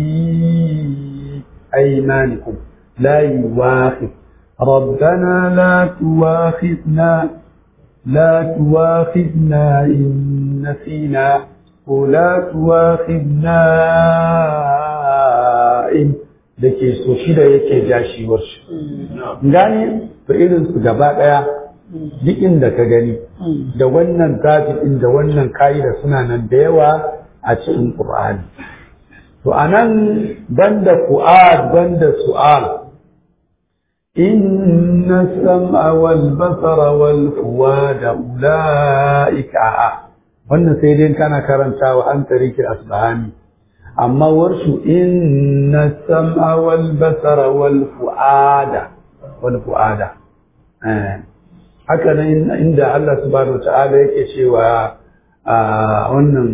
aymanikum la yu'akhid ربنا لا تواخذنا إن نسينا ولا تواخذنا إن da ke so shida yake jashiwar shi gane ba irin su gaba daya duk inda ka gani da wannan zafi da wannan ka'ida suna nan da yawa a cikin Qur'ani to anan banda fu'ad banda su'al inna sam'a wal basara wal fuwada ulaika wannan sai dai kana karantawa an tariki asbahani amma warshu inna sam'a wal basara wal fuada haka nan inda Allah subhanahu wataala yake cewa wannan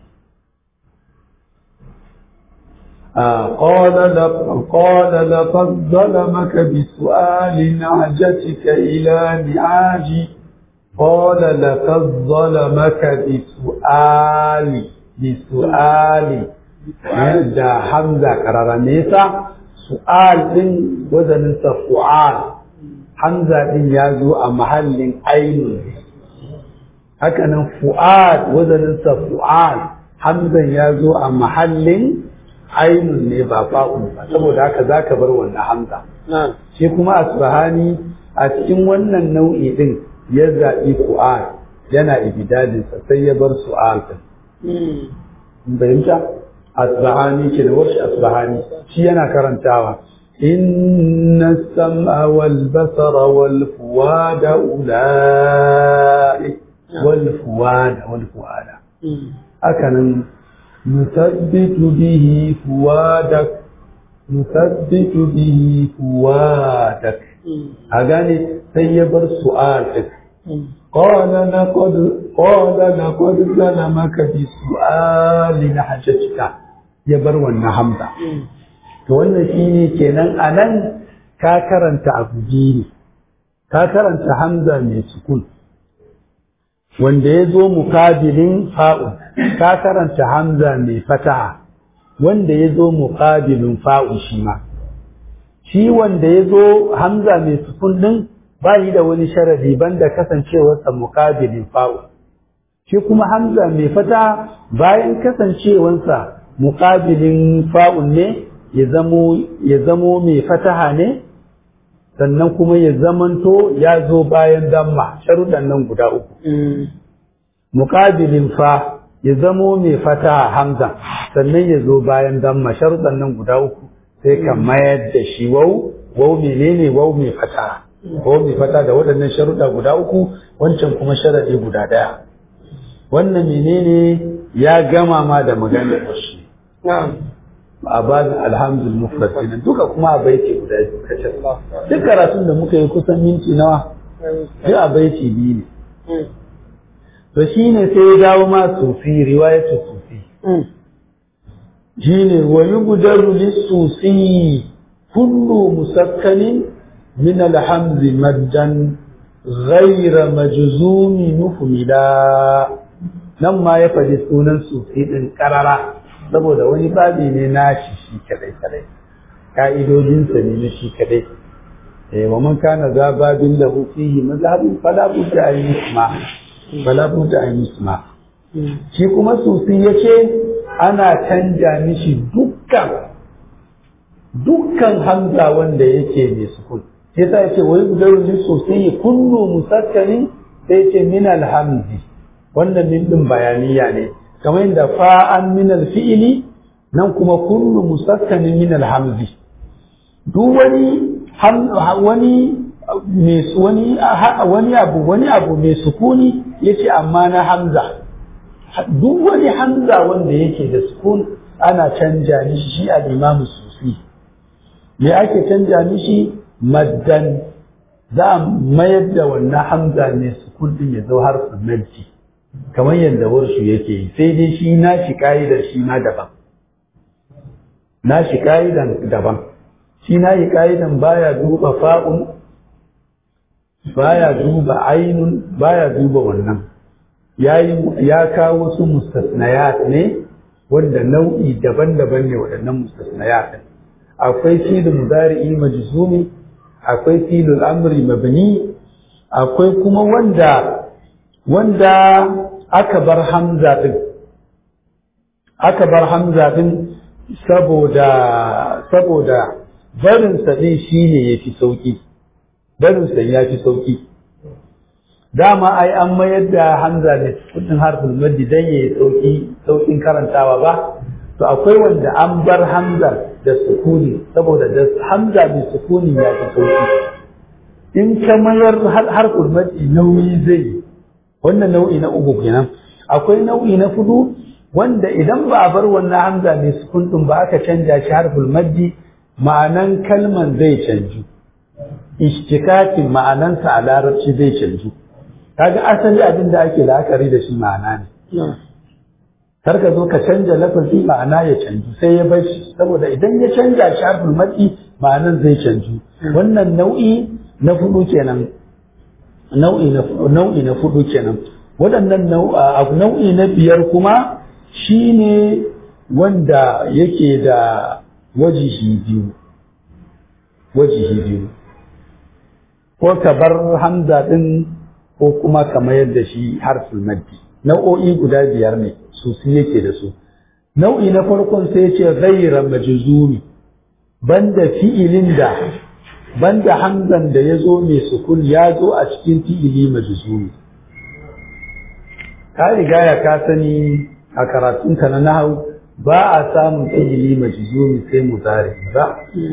قال لقد ظلمك بسؤال نعجتك إلى نعاجي قال لقد ظلمك بسؤال da hamza karara nesa su'al din wazanin sa fu'al hamza din ya zo a mahallin ainun haka nan fu'ad wazanin sa fu'al hamzan ya zo a mahallin ainun ne ba fa'un ba saboda haka zaka bar wannan hamza shi kuma asbahani a cikin wannan nau'i din ya zaɓi fu'al yana ibidalin sa sai ya bar su'al din bayyanta asbahani ke da wasu asbahani shi yana karantawa inna sam'a wal basara wal fuwada ulai wal fuwada haka nan nusabbitu bihi fuwadak a gane sai ya bar su'al din قال لقد ظلمك بسؤال نحجتك ya bar wannan hamza to wannan shine kenan anan ka karanta abu ne ka karanta hamza mai sukun wanda ya zo mukabilin fa'u ka karanta hamza mai fataha wanda ya zo mukabilin fa'u shi ma shi wanda ya zo hamza mai sukun din ba yi da wani sharadi banda kasancewarsa mukabilin fa'u shi kuma hamza mai fataha bayan kasancewarsa muƙabilin fa'un ne ya zamo mai fataha ne sannan kuma ya zamanto ya zo bayan damma sharuɗan nan guda uku muƙabilin fa ya zamo mai fataha hamza sannan ya zo bayan damma sharuɗan nan guda uku sai ka mayar da shi wau menene wau mai fata wau mai fata da waɗannan sharuɗa guda uku wancan kuma sharaɗi guda ɗaya wannan menene ya gama ma da maganar shi a bani alhamdul mufrad kenan duka kuma a baiti guda biyu kacal duk karatun da muka yi kusan minti nawa duk a baiti biyu ne to shine sai ya dawo ma sufi riwayatu sufi shine wa yubdaru lis-sufi kullu musakkanin min al-hamz maddan ghayra majzumi nufmila nan ma ya faɗi sunan sufi din karara saboda wani babi ne na shi kadai ka'idojinsa ne na shi kadai wa man kana za babin lahu fihi mazhabun fala budda an yusma shi kuma sufi yace ana canja mishi dukkan hamza wanda yake mai sukun yasa yace wai gudaru sufi kullu musakkanin sai yace min alhamzi wannan min din bayaniya ne kamar yadda fa'an min alfi'ili nan kuma kullu musakkanin min alhamzi duk wani abu mai sukuni yace amma na hamza duk wani hamza wanda yake da sukun ana canja mishi shi al-imam sufi me ake canja mishi maddan za a mayar da wannan hamza mai sukun din ya zo harfin maddi kamar yadda warshu yake yi sai dai shi na shi ka'idar shi ma daban na shi ka'idan daban shi na yi ka'idan baya duba fa'un baya duba ainun baya duba wannan ya kawo wasu mustasnayat ne wanda nau'i daban-daban ne waɗannan mustasnayat akwai filin mudari'i majzumi akwai filin amri mabni akwai kuma wanda aka bar hamza din saboda barin sa din shine yafi sauki barin sa yafi sauki dama ai an mayar da hamza ne kudin harfin maddi dan yayi saukin karantawa ba to akwai wanda an bar hamza da sukuni saboda da hamza mai sukuni yafi sauki in ka mayar harfin maddi nauyi zai wannan nau'i na uku kenan akwai nau'i na hudu wanda idan ba a bar wannan hamza mai sukun din ba aka canja shi harful maddi ma'anan kalman zai canju ishtikakin ma'anansa a larabci zai canju kaga asali abin da ake la'akari da shi ma'ana ne kar ka zo ka canja lafazi ma'ana ya canju sai ya bar shi saboda idan ya canja shi harful maddi ma'anan zai canju wannan nau'i na hudu kenan nau'i na hudu kenan waɗannan nau'i na biyar kuma shine wanda yake da wajihi biyu ko ka bar hamza din ko kuma ka mayar da shi harful maddi nau'o'i guda biyar ne su yake da su nau'i na farkon sai ya ce ghayra majzumi banda fi'ilin da banda hamzan da ya zo mai sukun ya zo a cikin fi'ili majzumi ka riga ya ka sani a karatunka na nahwu ba a samun fi'ili majzumi sai mudari ba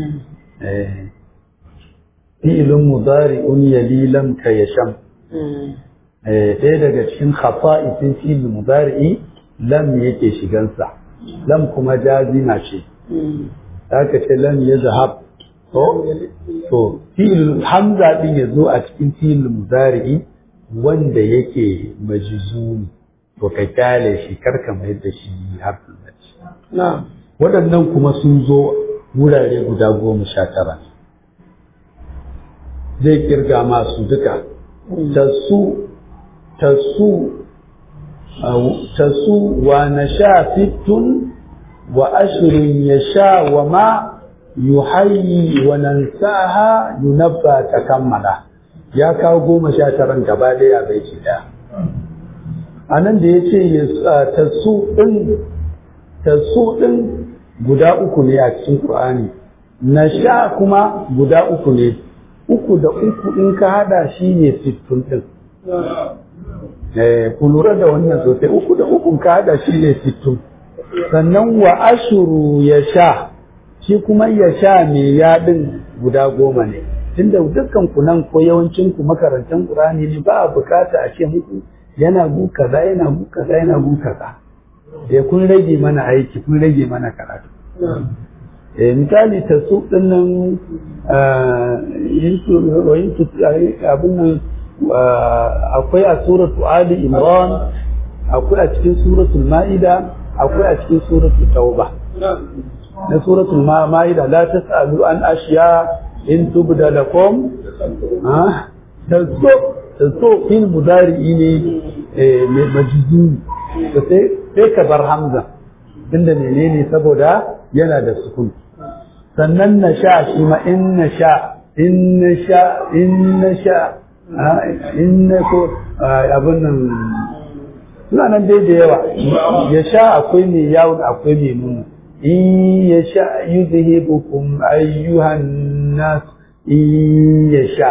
fi'ilun mudari'un yali lam ka yasham ɗaya daga cikin khasa'isin fi'il mudari'i lam yake shigansa lam kuma jazima ce haka ce lam yazhab to fi'il hamza din yazo a cikin fi'il mudari'i wanda yake majzumi to ka kyale shi karka mai da shi harfin mace waɗannan kuma sun zo wurare guda 19 zai kirga masu duka tasu wa nasha sittun wa ashrin yasha wa ma yuhayyi wa nansaha yunabba takammala ya kawo 19 gaba daya bai ci daya anan da yace tasu din guda uku ne a cikin Qur'ani nasha kuma guda uku ne uku da uku in ka hada shi ne 60 din ku lura da wannan sosai uku da uku ka hada shi ne 60 sannan wa ashuru yasha shi kuma ya sha mai yaɗin guda 10 ne tunda dukkan ku nan ko yawancin ku makarantan Qur'ani ne ba a bukata a ce muku yana gu kaza yana gu kaza yana gu kaza kun rage mana aiki kun rage mana karatu misali tasuk din nan abin nan akwai a suratu Ali Imran akwai a cikin suratul Ma'ida akwai a cikin suratul Tauba na suratul Ma'ida la tasalu an ashiya in tubda lakum tasuk fil mudari ne majzum sai ka bar hamza inda menene saboda yana da sukun sannan na sha shi ma in na ko abin nan suna nan dai da yawa ya sha akwai mai yawon akwai mai nuna in ya sha yuzhibukum ayyuhan nas in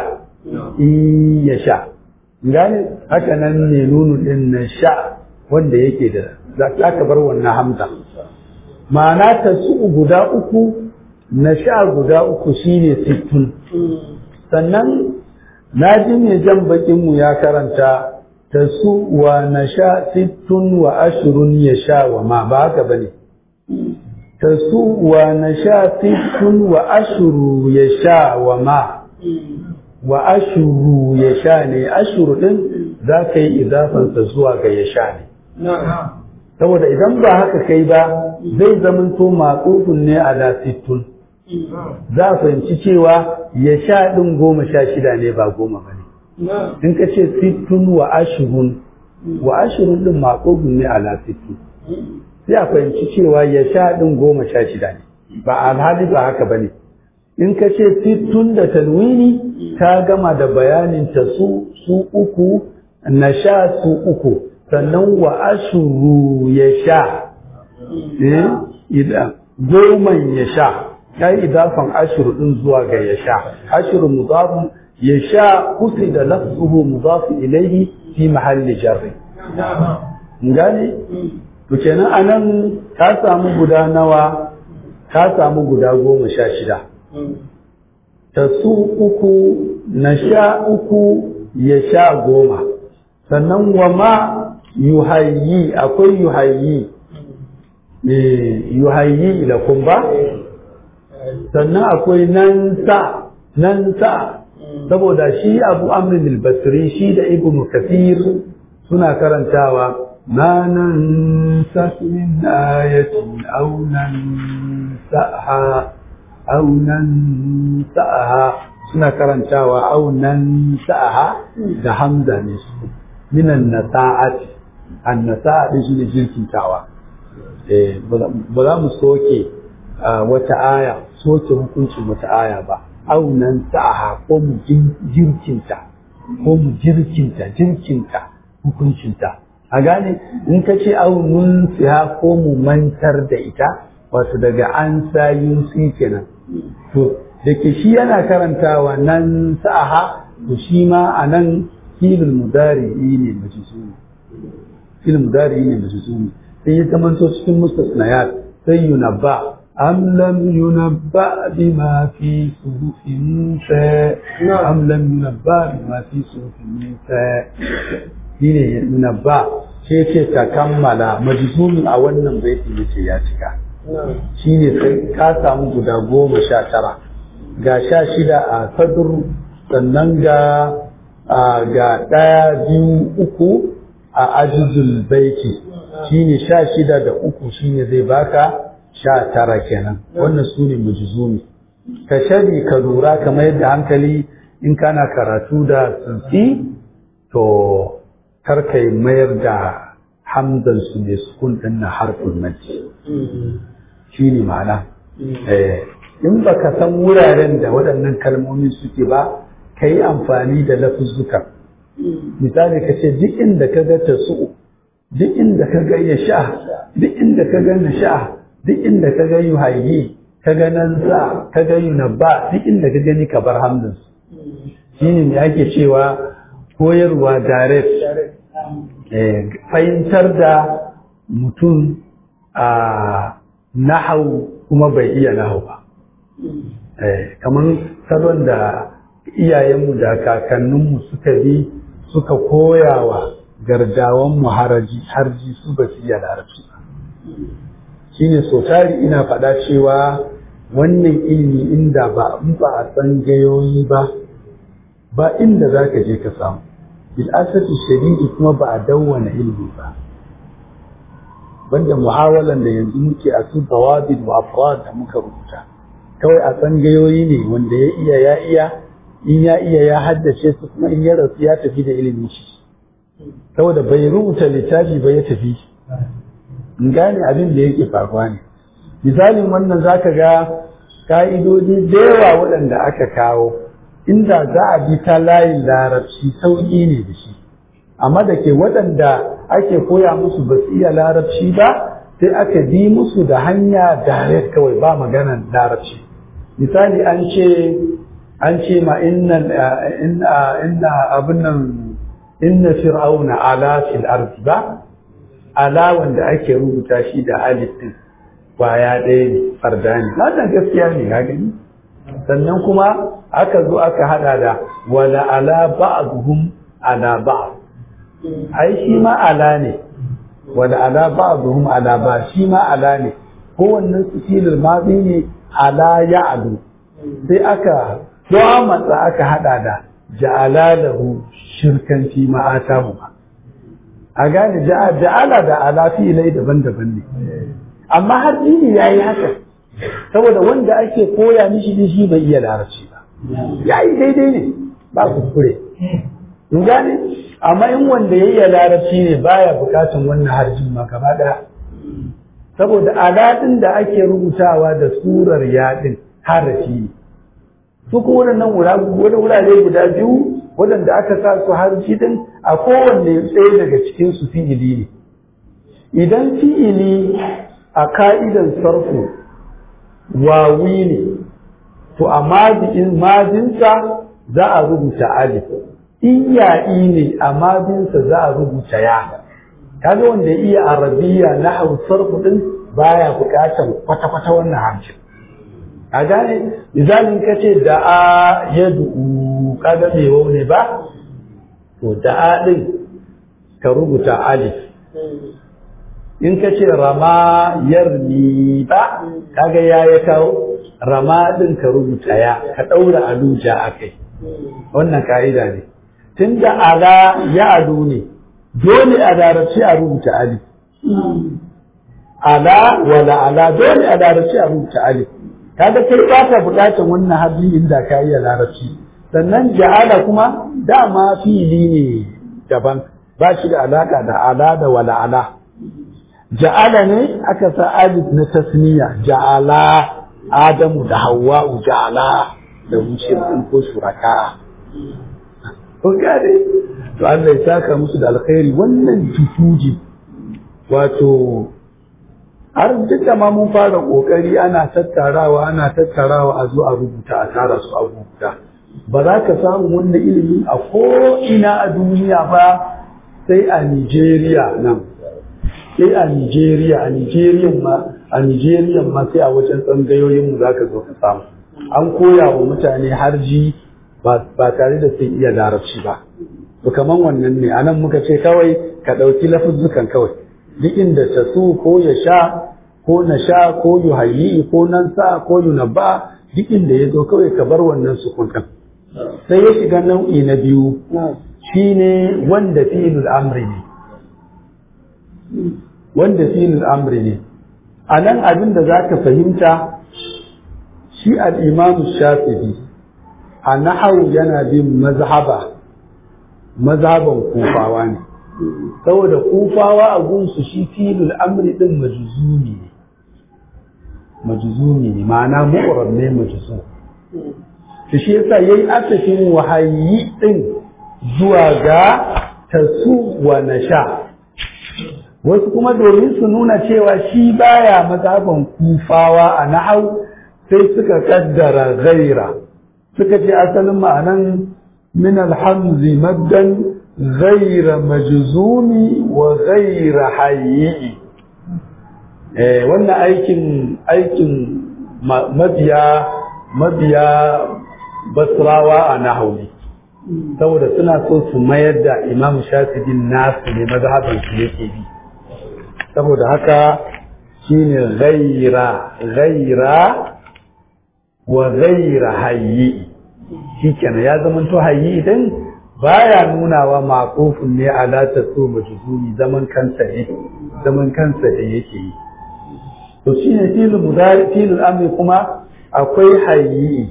ya sha gane haka nan ne nunu din na sha wanda yake da za ka bar wannan hamza ma'ana ta su guda uku na sha guda uku shine 60 sannan na ji mai jan bakin mu ya karanta ta su wa na sha 60 wa ashrun ya sha wa ma ba haka bane ta su wa na sha 60 wa ashru ya sha wa ma wa ashuru ya sha ne ashuru din za ka yi idafansa zuwa ga ya sha ne saboda idan ba haka kai ba zai zamanto maƙufin ne a da 60 za a fahimci cewa ya sha ɗin 16 ne ba 10 ba ne in ka ce 60 wa ashirun ɗin maƙufin ne a da 60 sai a fahimci cewa ya sha ɗin 16 ne ba alhali ba haka ba ne in ka ce 60 da tanwini ta gama da bayanin ta su uku na sha su uku sannan wa ashuru ya sha idan 10 ya sha ya yi idafan ashuru din zuwa ga ya sha ashuru mudafun ya sha kusi da lafzuhu mudafu ilaihi fi mahalli jarri gane to kenan anan ka samu guda nawa ka samu guda 16 ta su uku na sha uku ya sha 10 sannan wa ma yuhayyi akwai yuhayyi da kumba sannan akwai nan sa saboda shi Abu Amr al-Basri shi da Ibn Kathir suna karantawa ma nan sa min ayatin aw nan sa'ha aw nan sa'ha suna karantawa aw nan sa'ha da hamza ne su minan nasa'ati an-nasa'a shi ne jirkintawa ba za mu soke wata aya soke hukuncin wata aya ba aunan sa'aha ko mu jirkinta hukuncinta a gane in ka ce aunun siha ko mu mantar da ita wato daga an sayun su kenan to da ke shi yana karantawa nan sa'aha to shi ma a nan filin mudari'i ne majizumi sai ya zamanto cikin mustasnayat sai yunabba am lam yunabba bima fi suhufin Musa am lam yunabba bima fi suhufin Musa shine yunabba sai ce ta kammala majzumin a wannan baiti yace ya cika shine sai ka samu guda 19 ga 16 a sadr sannan ga 1 2 3 a ajizul baiti shine 16 da 3 shine zai baka 19 kenan wannan sune majzumi ka shari ka lura kamar yadda hankali in kana karatu da tsinsi to karkai mayar da hamzan su ne sukun din na harfin maji shine ma'ana in baka san wuraren da waɗannan kalmomi suke ba kai amfani da lafuzzuka misali ka ce duk inda ka ga tasu duk inda ka ga yasha duk inda ka ga nasha duk inda ka ga yuhayyi ka ga nan za ka ga yunabba duk inda ka gani ka bar hamdin shine ne ake cewa koyarwa direct fahimtar da mutum a nahau kuma bai iya nahau ba kamar salon da iyayenmu da kakanninmu suka bi suka koyawa gardawanmu harji su ba su iya larabci ba shine so tari ina faɗa cewa wannan ilimi inda ba a san gayoyi ba inda za ka je ka samu bil'asati shari'i kuma ba a dawwana ilimi ba banda muhawalan da yanzu muke a su dawabit wa afrad da muka rubuta kawai a san gayoyi ne wanda ya iya in ya iya ya haddace su kuma in ya rasu ya tafi da ilimin shi saboda bai rubuta littafi ba ya tafi in gane abin da yake faruwa ne misalin wannan zaka ga ka'idodi da yawa waɗanda aka kawo inda za a bi ta layin larabci sauƙi ne da shi amma da ke waɗanda ake koya musu ba su iya larabci ba sai aka bi musu da hanya direct kawai ba maganan larabci misali an ce ma inna fir'auna ala fil ardi ba ala wanda ake rubuta shi da alif din kwaya ɗaya ne farda ne wannan gaskiya ne ka gani sannan kuma aka zo aka hada da wala ala ba'dhum ala ba'd ai shi ma ala ne wala ala ba'dhum ala ba shi ma ala ne kowannen su filin mazi ne ala ya'lu sai aka matsa aka hada da ja'ala lahu shirkan fi ma atahu a gane ja'ala da ala filai daban-daban ne amma har dini yayi haka saboda wanda ake koya mishi shi bai iya larabci ba yayi daidai ne ba kuskure in gane amma in wanda ya iya larabci ne baya bukatun wannan harjin ma gaba daya saboda aladin da ake rubutawa da surar yadin harafi ne su kuma wannan wurare guda biyu waɗanda aka sa su harji din a kowanne tsaye daga cikin su fi'ili ne idan fi'ili a ka'idan sarfu wawi ne to a madinsa za a rubuta alif in ya'i ne a madinsa za a rubuta ya kaga wanda ya iya arabiya na hausar din baya bukatar kwata-kwata wannan hancin a gane misalin kace da'a yad'u kaga bai waune ba to da'a din ka rubuta alif in kace rama yarmi ba kaga ya kawo rama din ka rubuta ya ka daura aluja akai wannan ka'ida ne tunda ala ya adu ne dole a larabci a rubuta alif ala wala ala dole a larabci a rubuta alif kaga kai ba ka bukatar wannan hadin inda ka yi larabci sannan ja'ala kuma dama fili ne daban ba shi da alaka da ala da wala ala ja'ala ne aka sa alif na tasniya ja'ala adamu da hawwa'u ja'ala da wuce ko shuraka kun gane to Allah ya saka musu da alkhairi wannan tutuji wato har duka ma mun fara kokari ana tattarawa a zo a rubuta a tara su a rubuta ba za ka samu wannan ilimi a ko ina a duniya ba sai a Nigeria nan sai a Nigeria ma sai a wajen tsangayoyin mu zaka zo ka samu an koya wa mutane harji ba tare da sun iya larabci ba to kaman wannan ne anan muka ce kawai ka dauki lafuzzukan kawai duk inda ta su ko ya sha ko na sha ko yuhayyi ko nan sa ko yunabba duk inda ya zo kawai ka bar wannan sukun kan sai ya shiga nau'i na biyu shine wanda fi'lul amri ne anan abin da zaka fahimta shi al-Imam Shafi'i a nahawu yana bin mazhaban kufawa ne saboda kufawa a gunsu shi filul amri din majzumi ne ma'ana mu'rab ne majzum to shi yasa yayi asafin wahayi din zuwa ga tasu wa nasha wasu kuma domin su nuna cewa shi baya mazhaban kufawa a nahawu sai suka kaddara ghaira suka ce asalin ma'anan min alhamzi maddan ghaira majzumi wa ghaira hayyi wannan aikin mabiya mabiya basrawa a nahawi saboda suna so su mayar da Imam Shafi'i nasu ne mazhaban su yake bi saboda haka shine ghaira wa ghaira hayyi shikenan ya zama to hayyi idan baya nunawa maqufun ne ala tasu majzumi zaman kansa da yake yi to shine fi'il mudari fi'il amri kuma akwai hayyi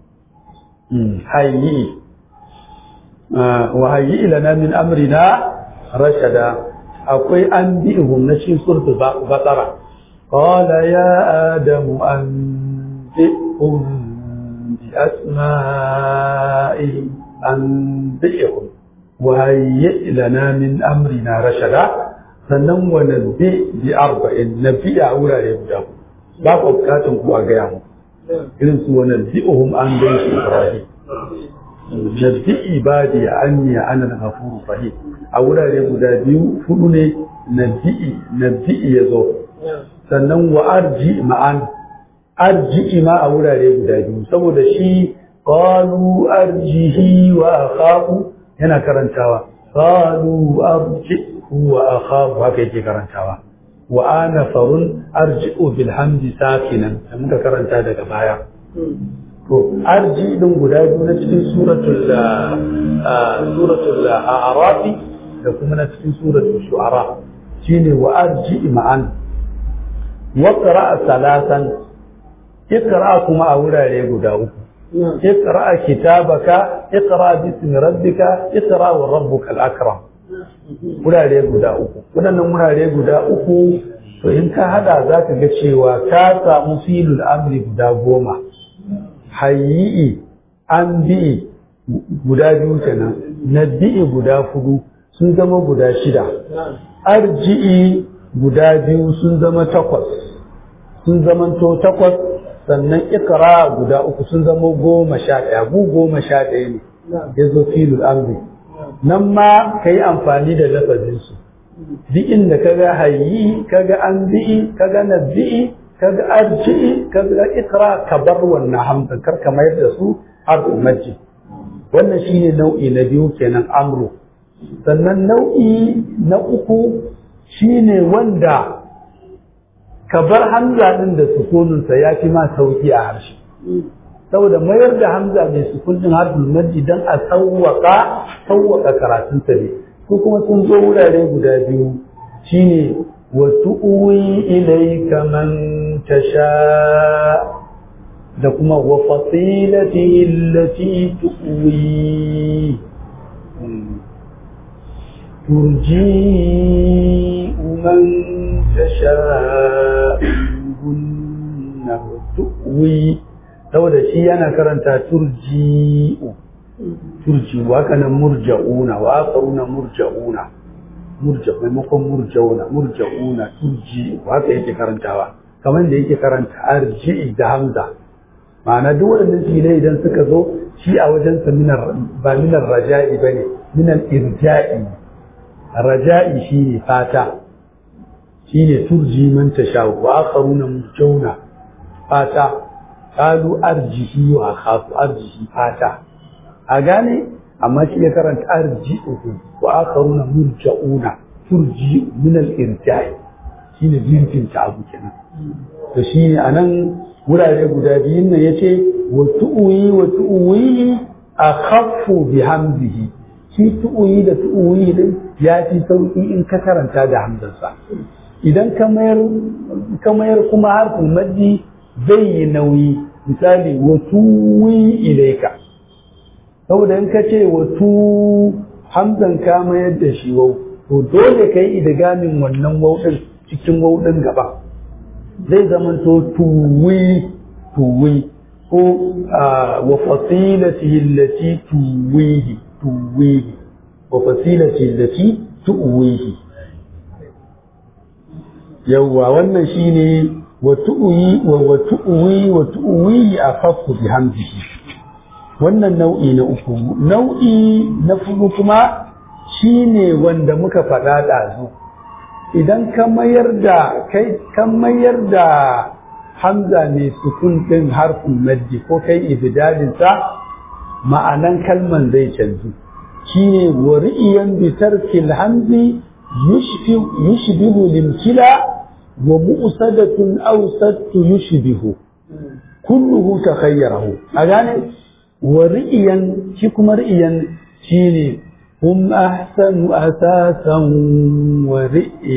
wa hayyi lana min amrina rashada akwai an bi'hum na cikin suratul baqara qala ya adamu anbi'hum bi asma'i anbi'hum wa hayyi lana min amrina rashada sannan wa nabbi bi arba'in nabi'a wurare guda ba ku bukatun ku a gaya mu irin su wa nabbi'hum an dai Ibrahim nabbi ibadi anni ana al-ghafurur rahim a wurare guda biyu hudu ne nabbi yazo sannan wa arji ma a wurare guda biyu saboda shi qalu arjihi wa akhahu yana karantawa qalu arjihu wa akhahu haka yake karantawa wa ana farun arji'u bil hamdi sakinan da muka karanta daga baya to arji din guda biyu na cikin suratul a'raf da kuma na cikin suratul shu'ara shine wa arji ma'an wa qira'a salasan iqra kuma a wurare guda uku iqra kitabaka iqra bismi rabbika iqra wa rabbukal akram wurare guda uku wadannan wurare guda uku to in ka hada zaka ga cewa ka samu filul amri guda 10 hayyi an bi guda biyu kenan nabi guda 4 sun zama guda 6 arji'i guda biyu sun zama 8 sun zama to 8 sannan ikra guda 3 sun zama 11 11 ne yazo filul amri nan ma kai amfani da lafazin su duk inda kaga hayyi kaga an bi kaga nabi kaga arji kaga ikra ka bar wannan hamzan kar ka mayar da su harfin majji wannan shine nau'i na biyu kenan amru sannan nau'i na uku shine wanda ka bar hamza din da sukunin sa yafi ma sauki a harshe saboda mayar da hamza mai sukun din harfin majji dan a sawwaka karatun sa ne ko kuma sun zo wurare guda biyu shine وتؤوي إليك من تشاء لكما وفصيلته التي تؤوي ترجي من تشاء وتؤوي saboda shi yana karanta turji'u wa kana murja'una wa aqruna murja'una maimakon murja'una turji haka yake karantawa kamar da yake karanta arji'i da hamza ma'ana duk waɗannan filai idan suka zo shi a wajen sa ba minar raja'i bane minar irja'i raja'i shine fata shine turji man tasha wa akharuna murjauna fata qalu arjihi wa akhafu arjihi fata a gane amma shi ya karanta arji'uhu wa akharuna murja'una turji min al-irja'i shine jirgin ta abu kenan to shine anan wurare guda biyun nan yace wa tu'wi akhaffu bi hamzihi shi tu'wi da tu'wi din ya fi sauki in ka karanta da hamzarsa idan ka mayar kuma harfin maddi zai yi nauyi misali wa tu'wi ilayka saboda in ka ce wato hamzan ka mayar da shi wau to dole ka yi idgamin wannan wau din cikin wau din gaba zai zama to tuwi ko wa fasilatihi allati tuwihi wa fasilatihi allati tuwihi yawa wannan shine wa tuwi akhaffu bi hamzihi wannan nau'i na uku nau'i na fugu kuma shine wanda muka faɗa ɗazu idan ka mayar da hamza mai sukun din harfin maddi ko kai ibdalin sa ma'anan kalman zai canzu shine wariyan bi tarkil hamzi yushbihu limtila wa mu'sadatun awsattu yushbihu kulluhu takhayyarahu a gane wariyan shi kuma riyan shine hum ahsanu asasan wa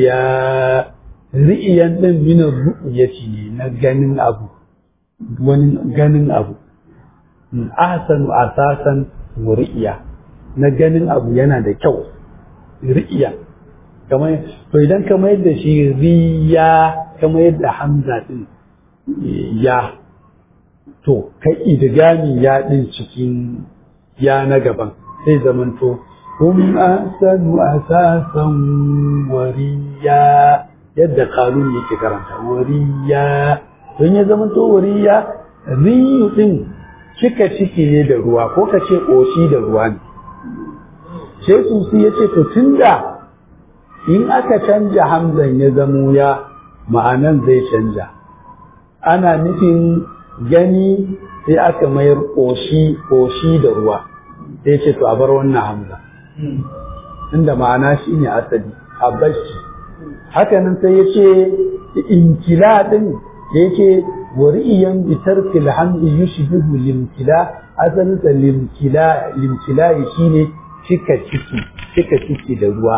riyan din min ru'yati ne na ganin abu wani ganin abu ahsanu asasan wa riya na ganin abu yana da kyau riya kamar to idan ka mayar da shi riya ka mayar da hamza din ya to kai idgami ya din cikin ya na gaban sai zamanto hum ahsanu asasan wariya yadda kalun yake karanta wariya don ya zamanto wariya riyu din cika ciki ne da ruwa ko ka ce koshi da ruwa ne sai su ya ce to tunda in aka canja hamzan ya zamo ya ma'anan zai canja ana nufin gani sai aka mayar koshi da ruwa sai ce to a bar wannan hamza inda ma'ana shi ne asali a bashi hakanan sai ya ce inkila din da yake wariyan bitarkil hamzi yushbihu limkila asalin sa limkila shine cika ciki da ruwa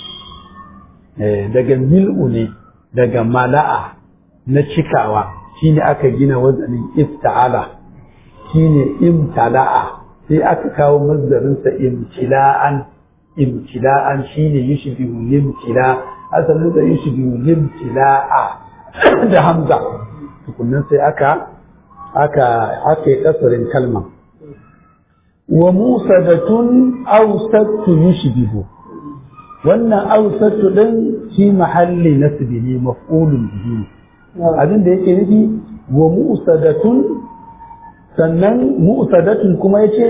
daga mil'u ne daga mala'a na cikawa shine aka gina wazanin ifta'ala shine imtala'a sai aka kawo mazdarin sa imtila'an shine yushbihu limtila asalin sa yushbihu limtila'a da hamza tukunnan sai aka yi kasarin kalma wa musadatun awsattu yushbihu wannan awsattu din shi mahalli nasbi ne maf'ulun bihi abin da yake nufi wa musadatun sannan musadatun kuma yace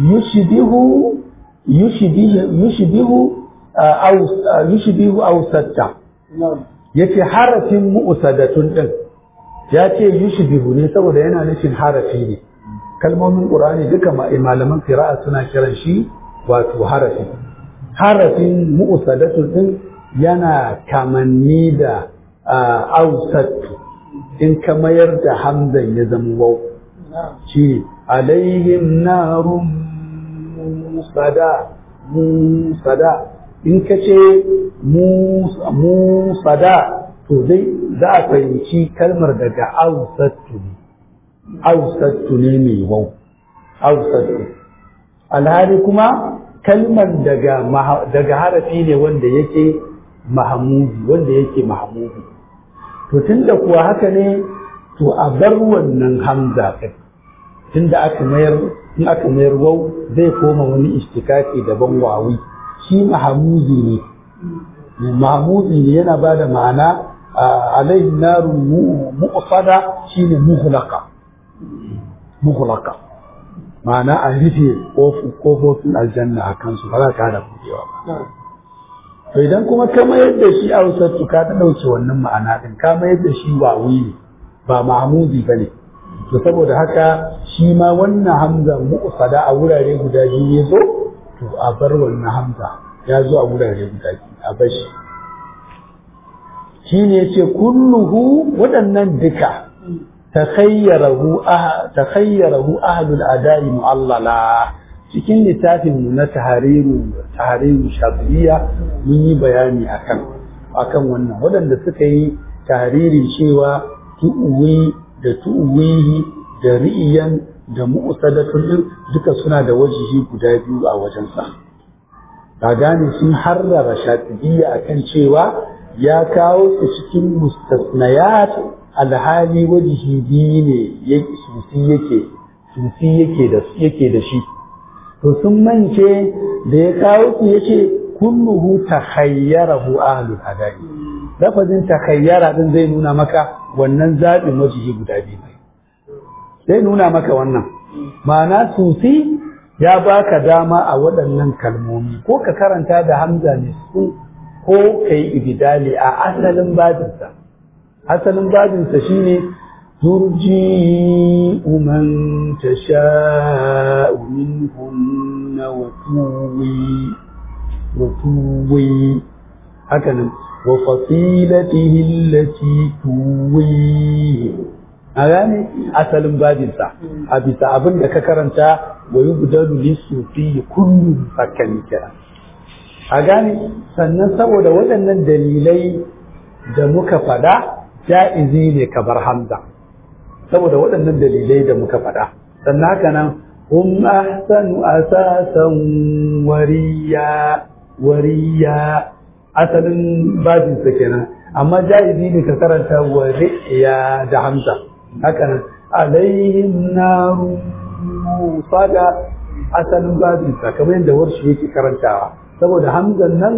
yushbihu awsatta yace harafin musadatun din yace yushbihu ne saboda yana nufin harafi ne kalmomin qur'ani duka malaman qira'a suna kiran shi wato harafin mu'sadatun din yana kamanni da awsattu in ka mayar da hamzan ya zama waw shi alaihim narun musada in ka ce musada to dai za a fahimci kalmar daga awsattu ne mai waw awsattu alhali kuma kalmar daga harafi ne wanda yake mahmudi to tunda kuwa haka ne to a bar wannan hamza din tunda aka mayar waw zai koma wani istikaki daban wawi shi mahmudi ne yana bada ma'ana alayhi narun mu'sada shine mughlaqa ma'ana a rufe kofofin aljanna a kansu ba za ka da budewa ba to idan kuma ka mayar da shi ausattu ka ta dauke wannan ma'ana din ka mayar da shi wawi ne ba mahmudi bane to saboda haka shi ma wannan hamza mu'sada a wurare guda biyu ya zo to a bar wannan hamza ya zo a wurare guda biyu a bar shi shine yace kulluhu waɗannan duka takhayyarahu ahlul adai mu'allala cikin littafin mu na tahriru shafi'iyya mun yi bayani akan wannan waɗanda suka yi tahriri cewa tu'wi da tu'wihi da ri'yan da mu'sadatun duka suna da wajihi guda biyu a wajen sa ka gane sun harrara shafi'iyya akan cewa ya kawo su cikin mustasnayat alhali wajihi biyu ne yake da shi to sun mance da ya kawo su yace kulluhu takhayyarahu ahlul adai lafazin takhayyara din zai nuna maka wannan zabin wajihi guda biyu zai nuna maka wannan ma'ana susi ya baka dama a waɗannan kalmomi ko ka karanta da hamza ne su ko kai ibdali a asalin babinsa shine ترجي من تشاء منهن وتوي هكذا وفصيلته التي توي أغاني أسأل بابنسا أبسا أبن لك كرنتا ويبدل للصوفي كل فكان كرا أغاني سننسوا لولا الدليلي دمك فدا جائزين كبر حمزة saboda waɗannan dalilai da muka faɗa sannan haka nan ahsanu asasan wariya asalin babin sa kenan amma jaizi ne ka karanta wariya da hamza haka nan alaihim naru sada asalin babin sa kamar yadda warshi yake karantawa saboda hamzan nan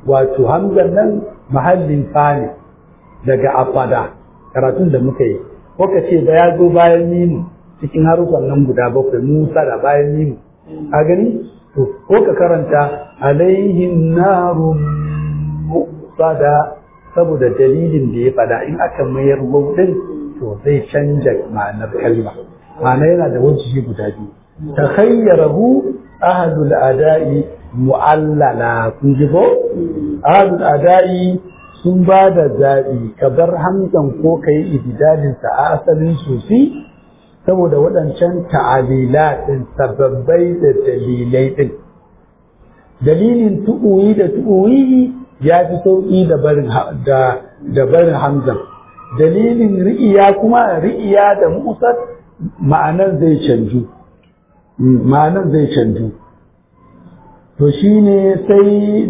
mahallin fani daga afada karatun da muka yi ko ka ce da ya zo bayan mimu cikin harufan nan guda bakwai musa da bayan mimu a gani to ko ka karanta alaihim narun musada saboda dalilin da ya fada in aka mayar wawdin to zai canja ma'anar kalma ma'ana yana da wajihi guda biyu takhayyarahu ahadul ada'i mu'allala kun ji ko ahadul ada'i sun ba da zaɓi ka bar hamzan ko ka yi ibidalinsa a asalin sosai saboda waɗancan ta'alila ɗin sababbai da dalilai ɗin dalilin tu'uyi da tu'uyi ya fi sauƙi da barin hamzan dalilin ri'iya kuma ri'iya da musar ma'anar zai canju to shine sai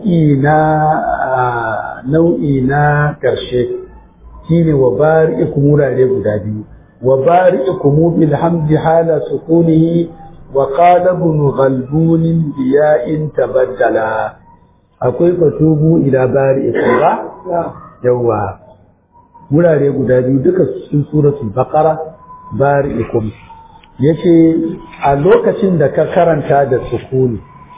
nau'i na ƙarshe shine wa bari'ikum wurare guda biyu wa bari'ikum bil hamdi hala sukunihi wa qala ibn ghalbun biya'in tabaddala akwai fatubu ila bari'ikum ba yawa wurare guda biyu duka cikin suratul baqara bari'ikum yace a lokacin da ka karanta da sukuni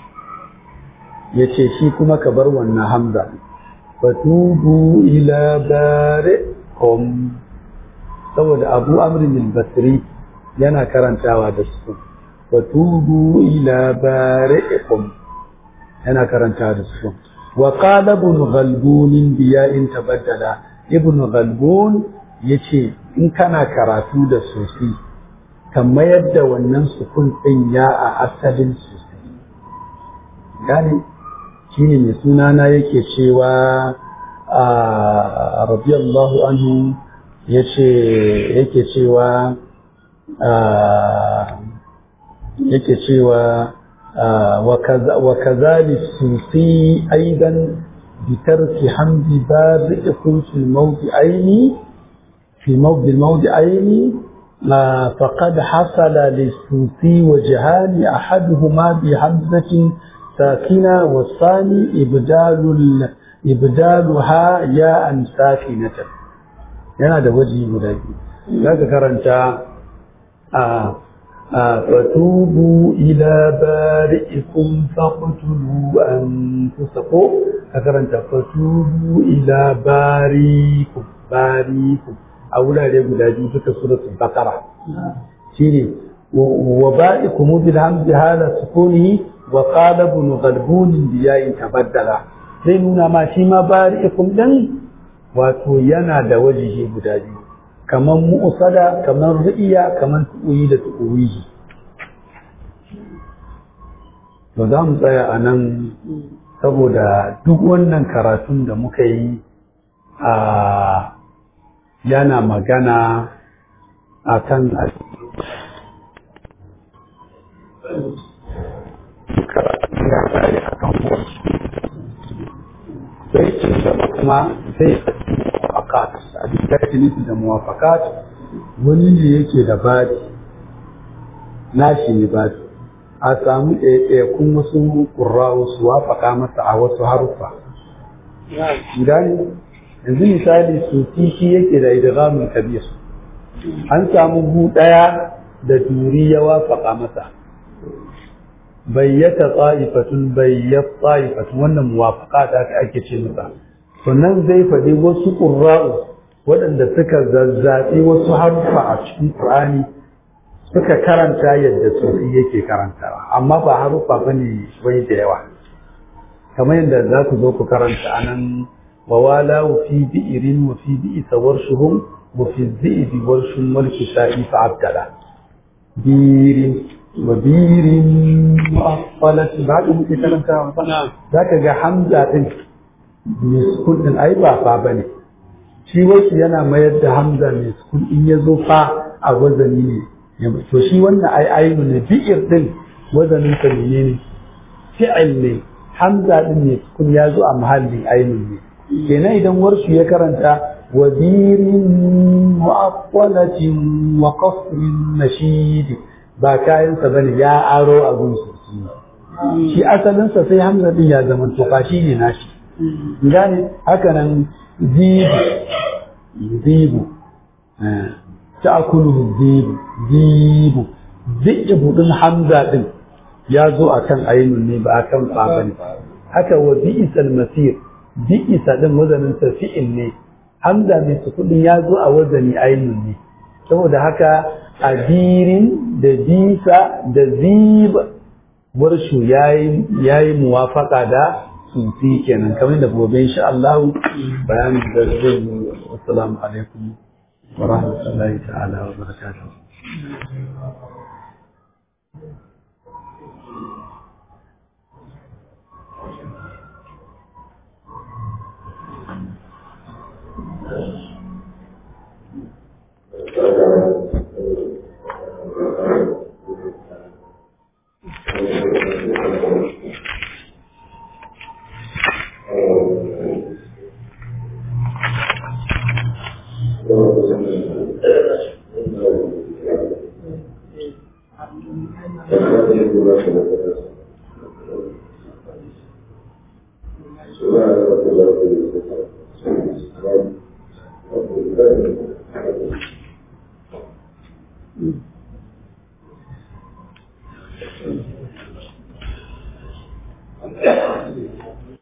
yace shi kuma ka bar wannan hamza fatubu ila bari'ikum saboda Abu Amr al-Basri yana karantawa da su fatubu ila bari'ikum yana karantawa da su wa qala ibn ghalbun biya'in tabaddala ibn ghalbun yace in kana karatu da sosai kan mayar da wannan sukun din ya a asalin sosai gane shine mai sunana yake cewa radiyallahu anhu yake cewa wa kazali sufi aidan bitarki hamdi bari'ikum fil mawdi'aini fi mawdi'aini faqad hasala lis-sufi wajhan ahaduhuma bi hamzatin sakina والثاني إبدالها ياء ساكنة yana da waji guda biyu zaka karanta fatubu ila bari'ikum faqtulu anfusakum ka karanta fatubu ila bari'ikum a wurare guda biyu duka suratul baqara shine wa ba'ikum bil hamdi hala sukunihi wa qala ibn ghalbun biya'in tabaddala sai nuna ma shi ma bari'ikum dan wato yana da wajihi guda biyu kaman mu'sada kaman ri'iya kaman tu'uyi da tu'uyi to za mu tsaya a nan saboda duk wannan karatun da muka yi yana magana akan karatun ya tsari akan wasu sai cin gaba kuma sai muwafakat abin da ake nufi da muwafakat wani ne yake da bari nashi ne bari a samu ɗaiɗaikun wasu ƙurrawa su wafaka masa a wasu haruffa gani yanzu misali su kishi yake da idghamul kabir an samu gu ɗaya da duri ya wafaka masa bayyata ta'ifatun wannan muwafaqat ake ce masa sannan zai faɗi wasu qurra'u waɗanda suka zazzaɓi wasu haruffa a cikin Qur'ani suka karanta yadda Sufi yake karantawa amma ba haruffa bane wai da yawa kamar yadda za ku zo ku karanta anan wa wala fi bi'irin wa fi bi'sa warshuhum wa fi dhi'bi warshun wal kisa'i fa abdala birin wa birin mu'affalat ba da muke karantawa ba zaka ga hamza din miskun din ai ba fa bane shi wasu yana mayar da hamza miskun in yazo fa a wazani ne to shi wannan ai ainu ne bi'ir din wazanin sa ne fi'il ne hamza din ne kun ya zo a mahallin ainu ne kenan idan warshu ya karanta wa birin mu'affalatin wa qasrin nashid ba kayan sa bane ya aro abun su shi asalin sa sai hamza din ya zama to kashi ne nashi gane haka nan zibu ta'kulu zibu din hamza din ya zo akan ainun ne ba akan fa bane haka wa bi'sal masir bi'sa din wazanin sa fi'il ne hamza mai sukudin ya zo a wazani ainun ne saboda haka adirin da bisa da zib warshu yayi muwafaqa da sufi kenan kamar da gobe insha Allah bayanin da zai yi assalamu alaikum wa rahmatullahi ta'ala wa barakatuh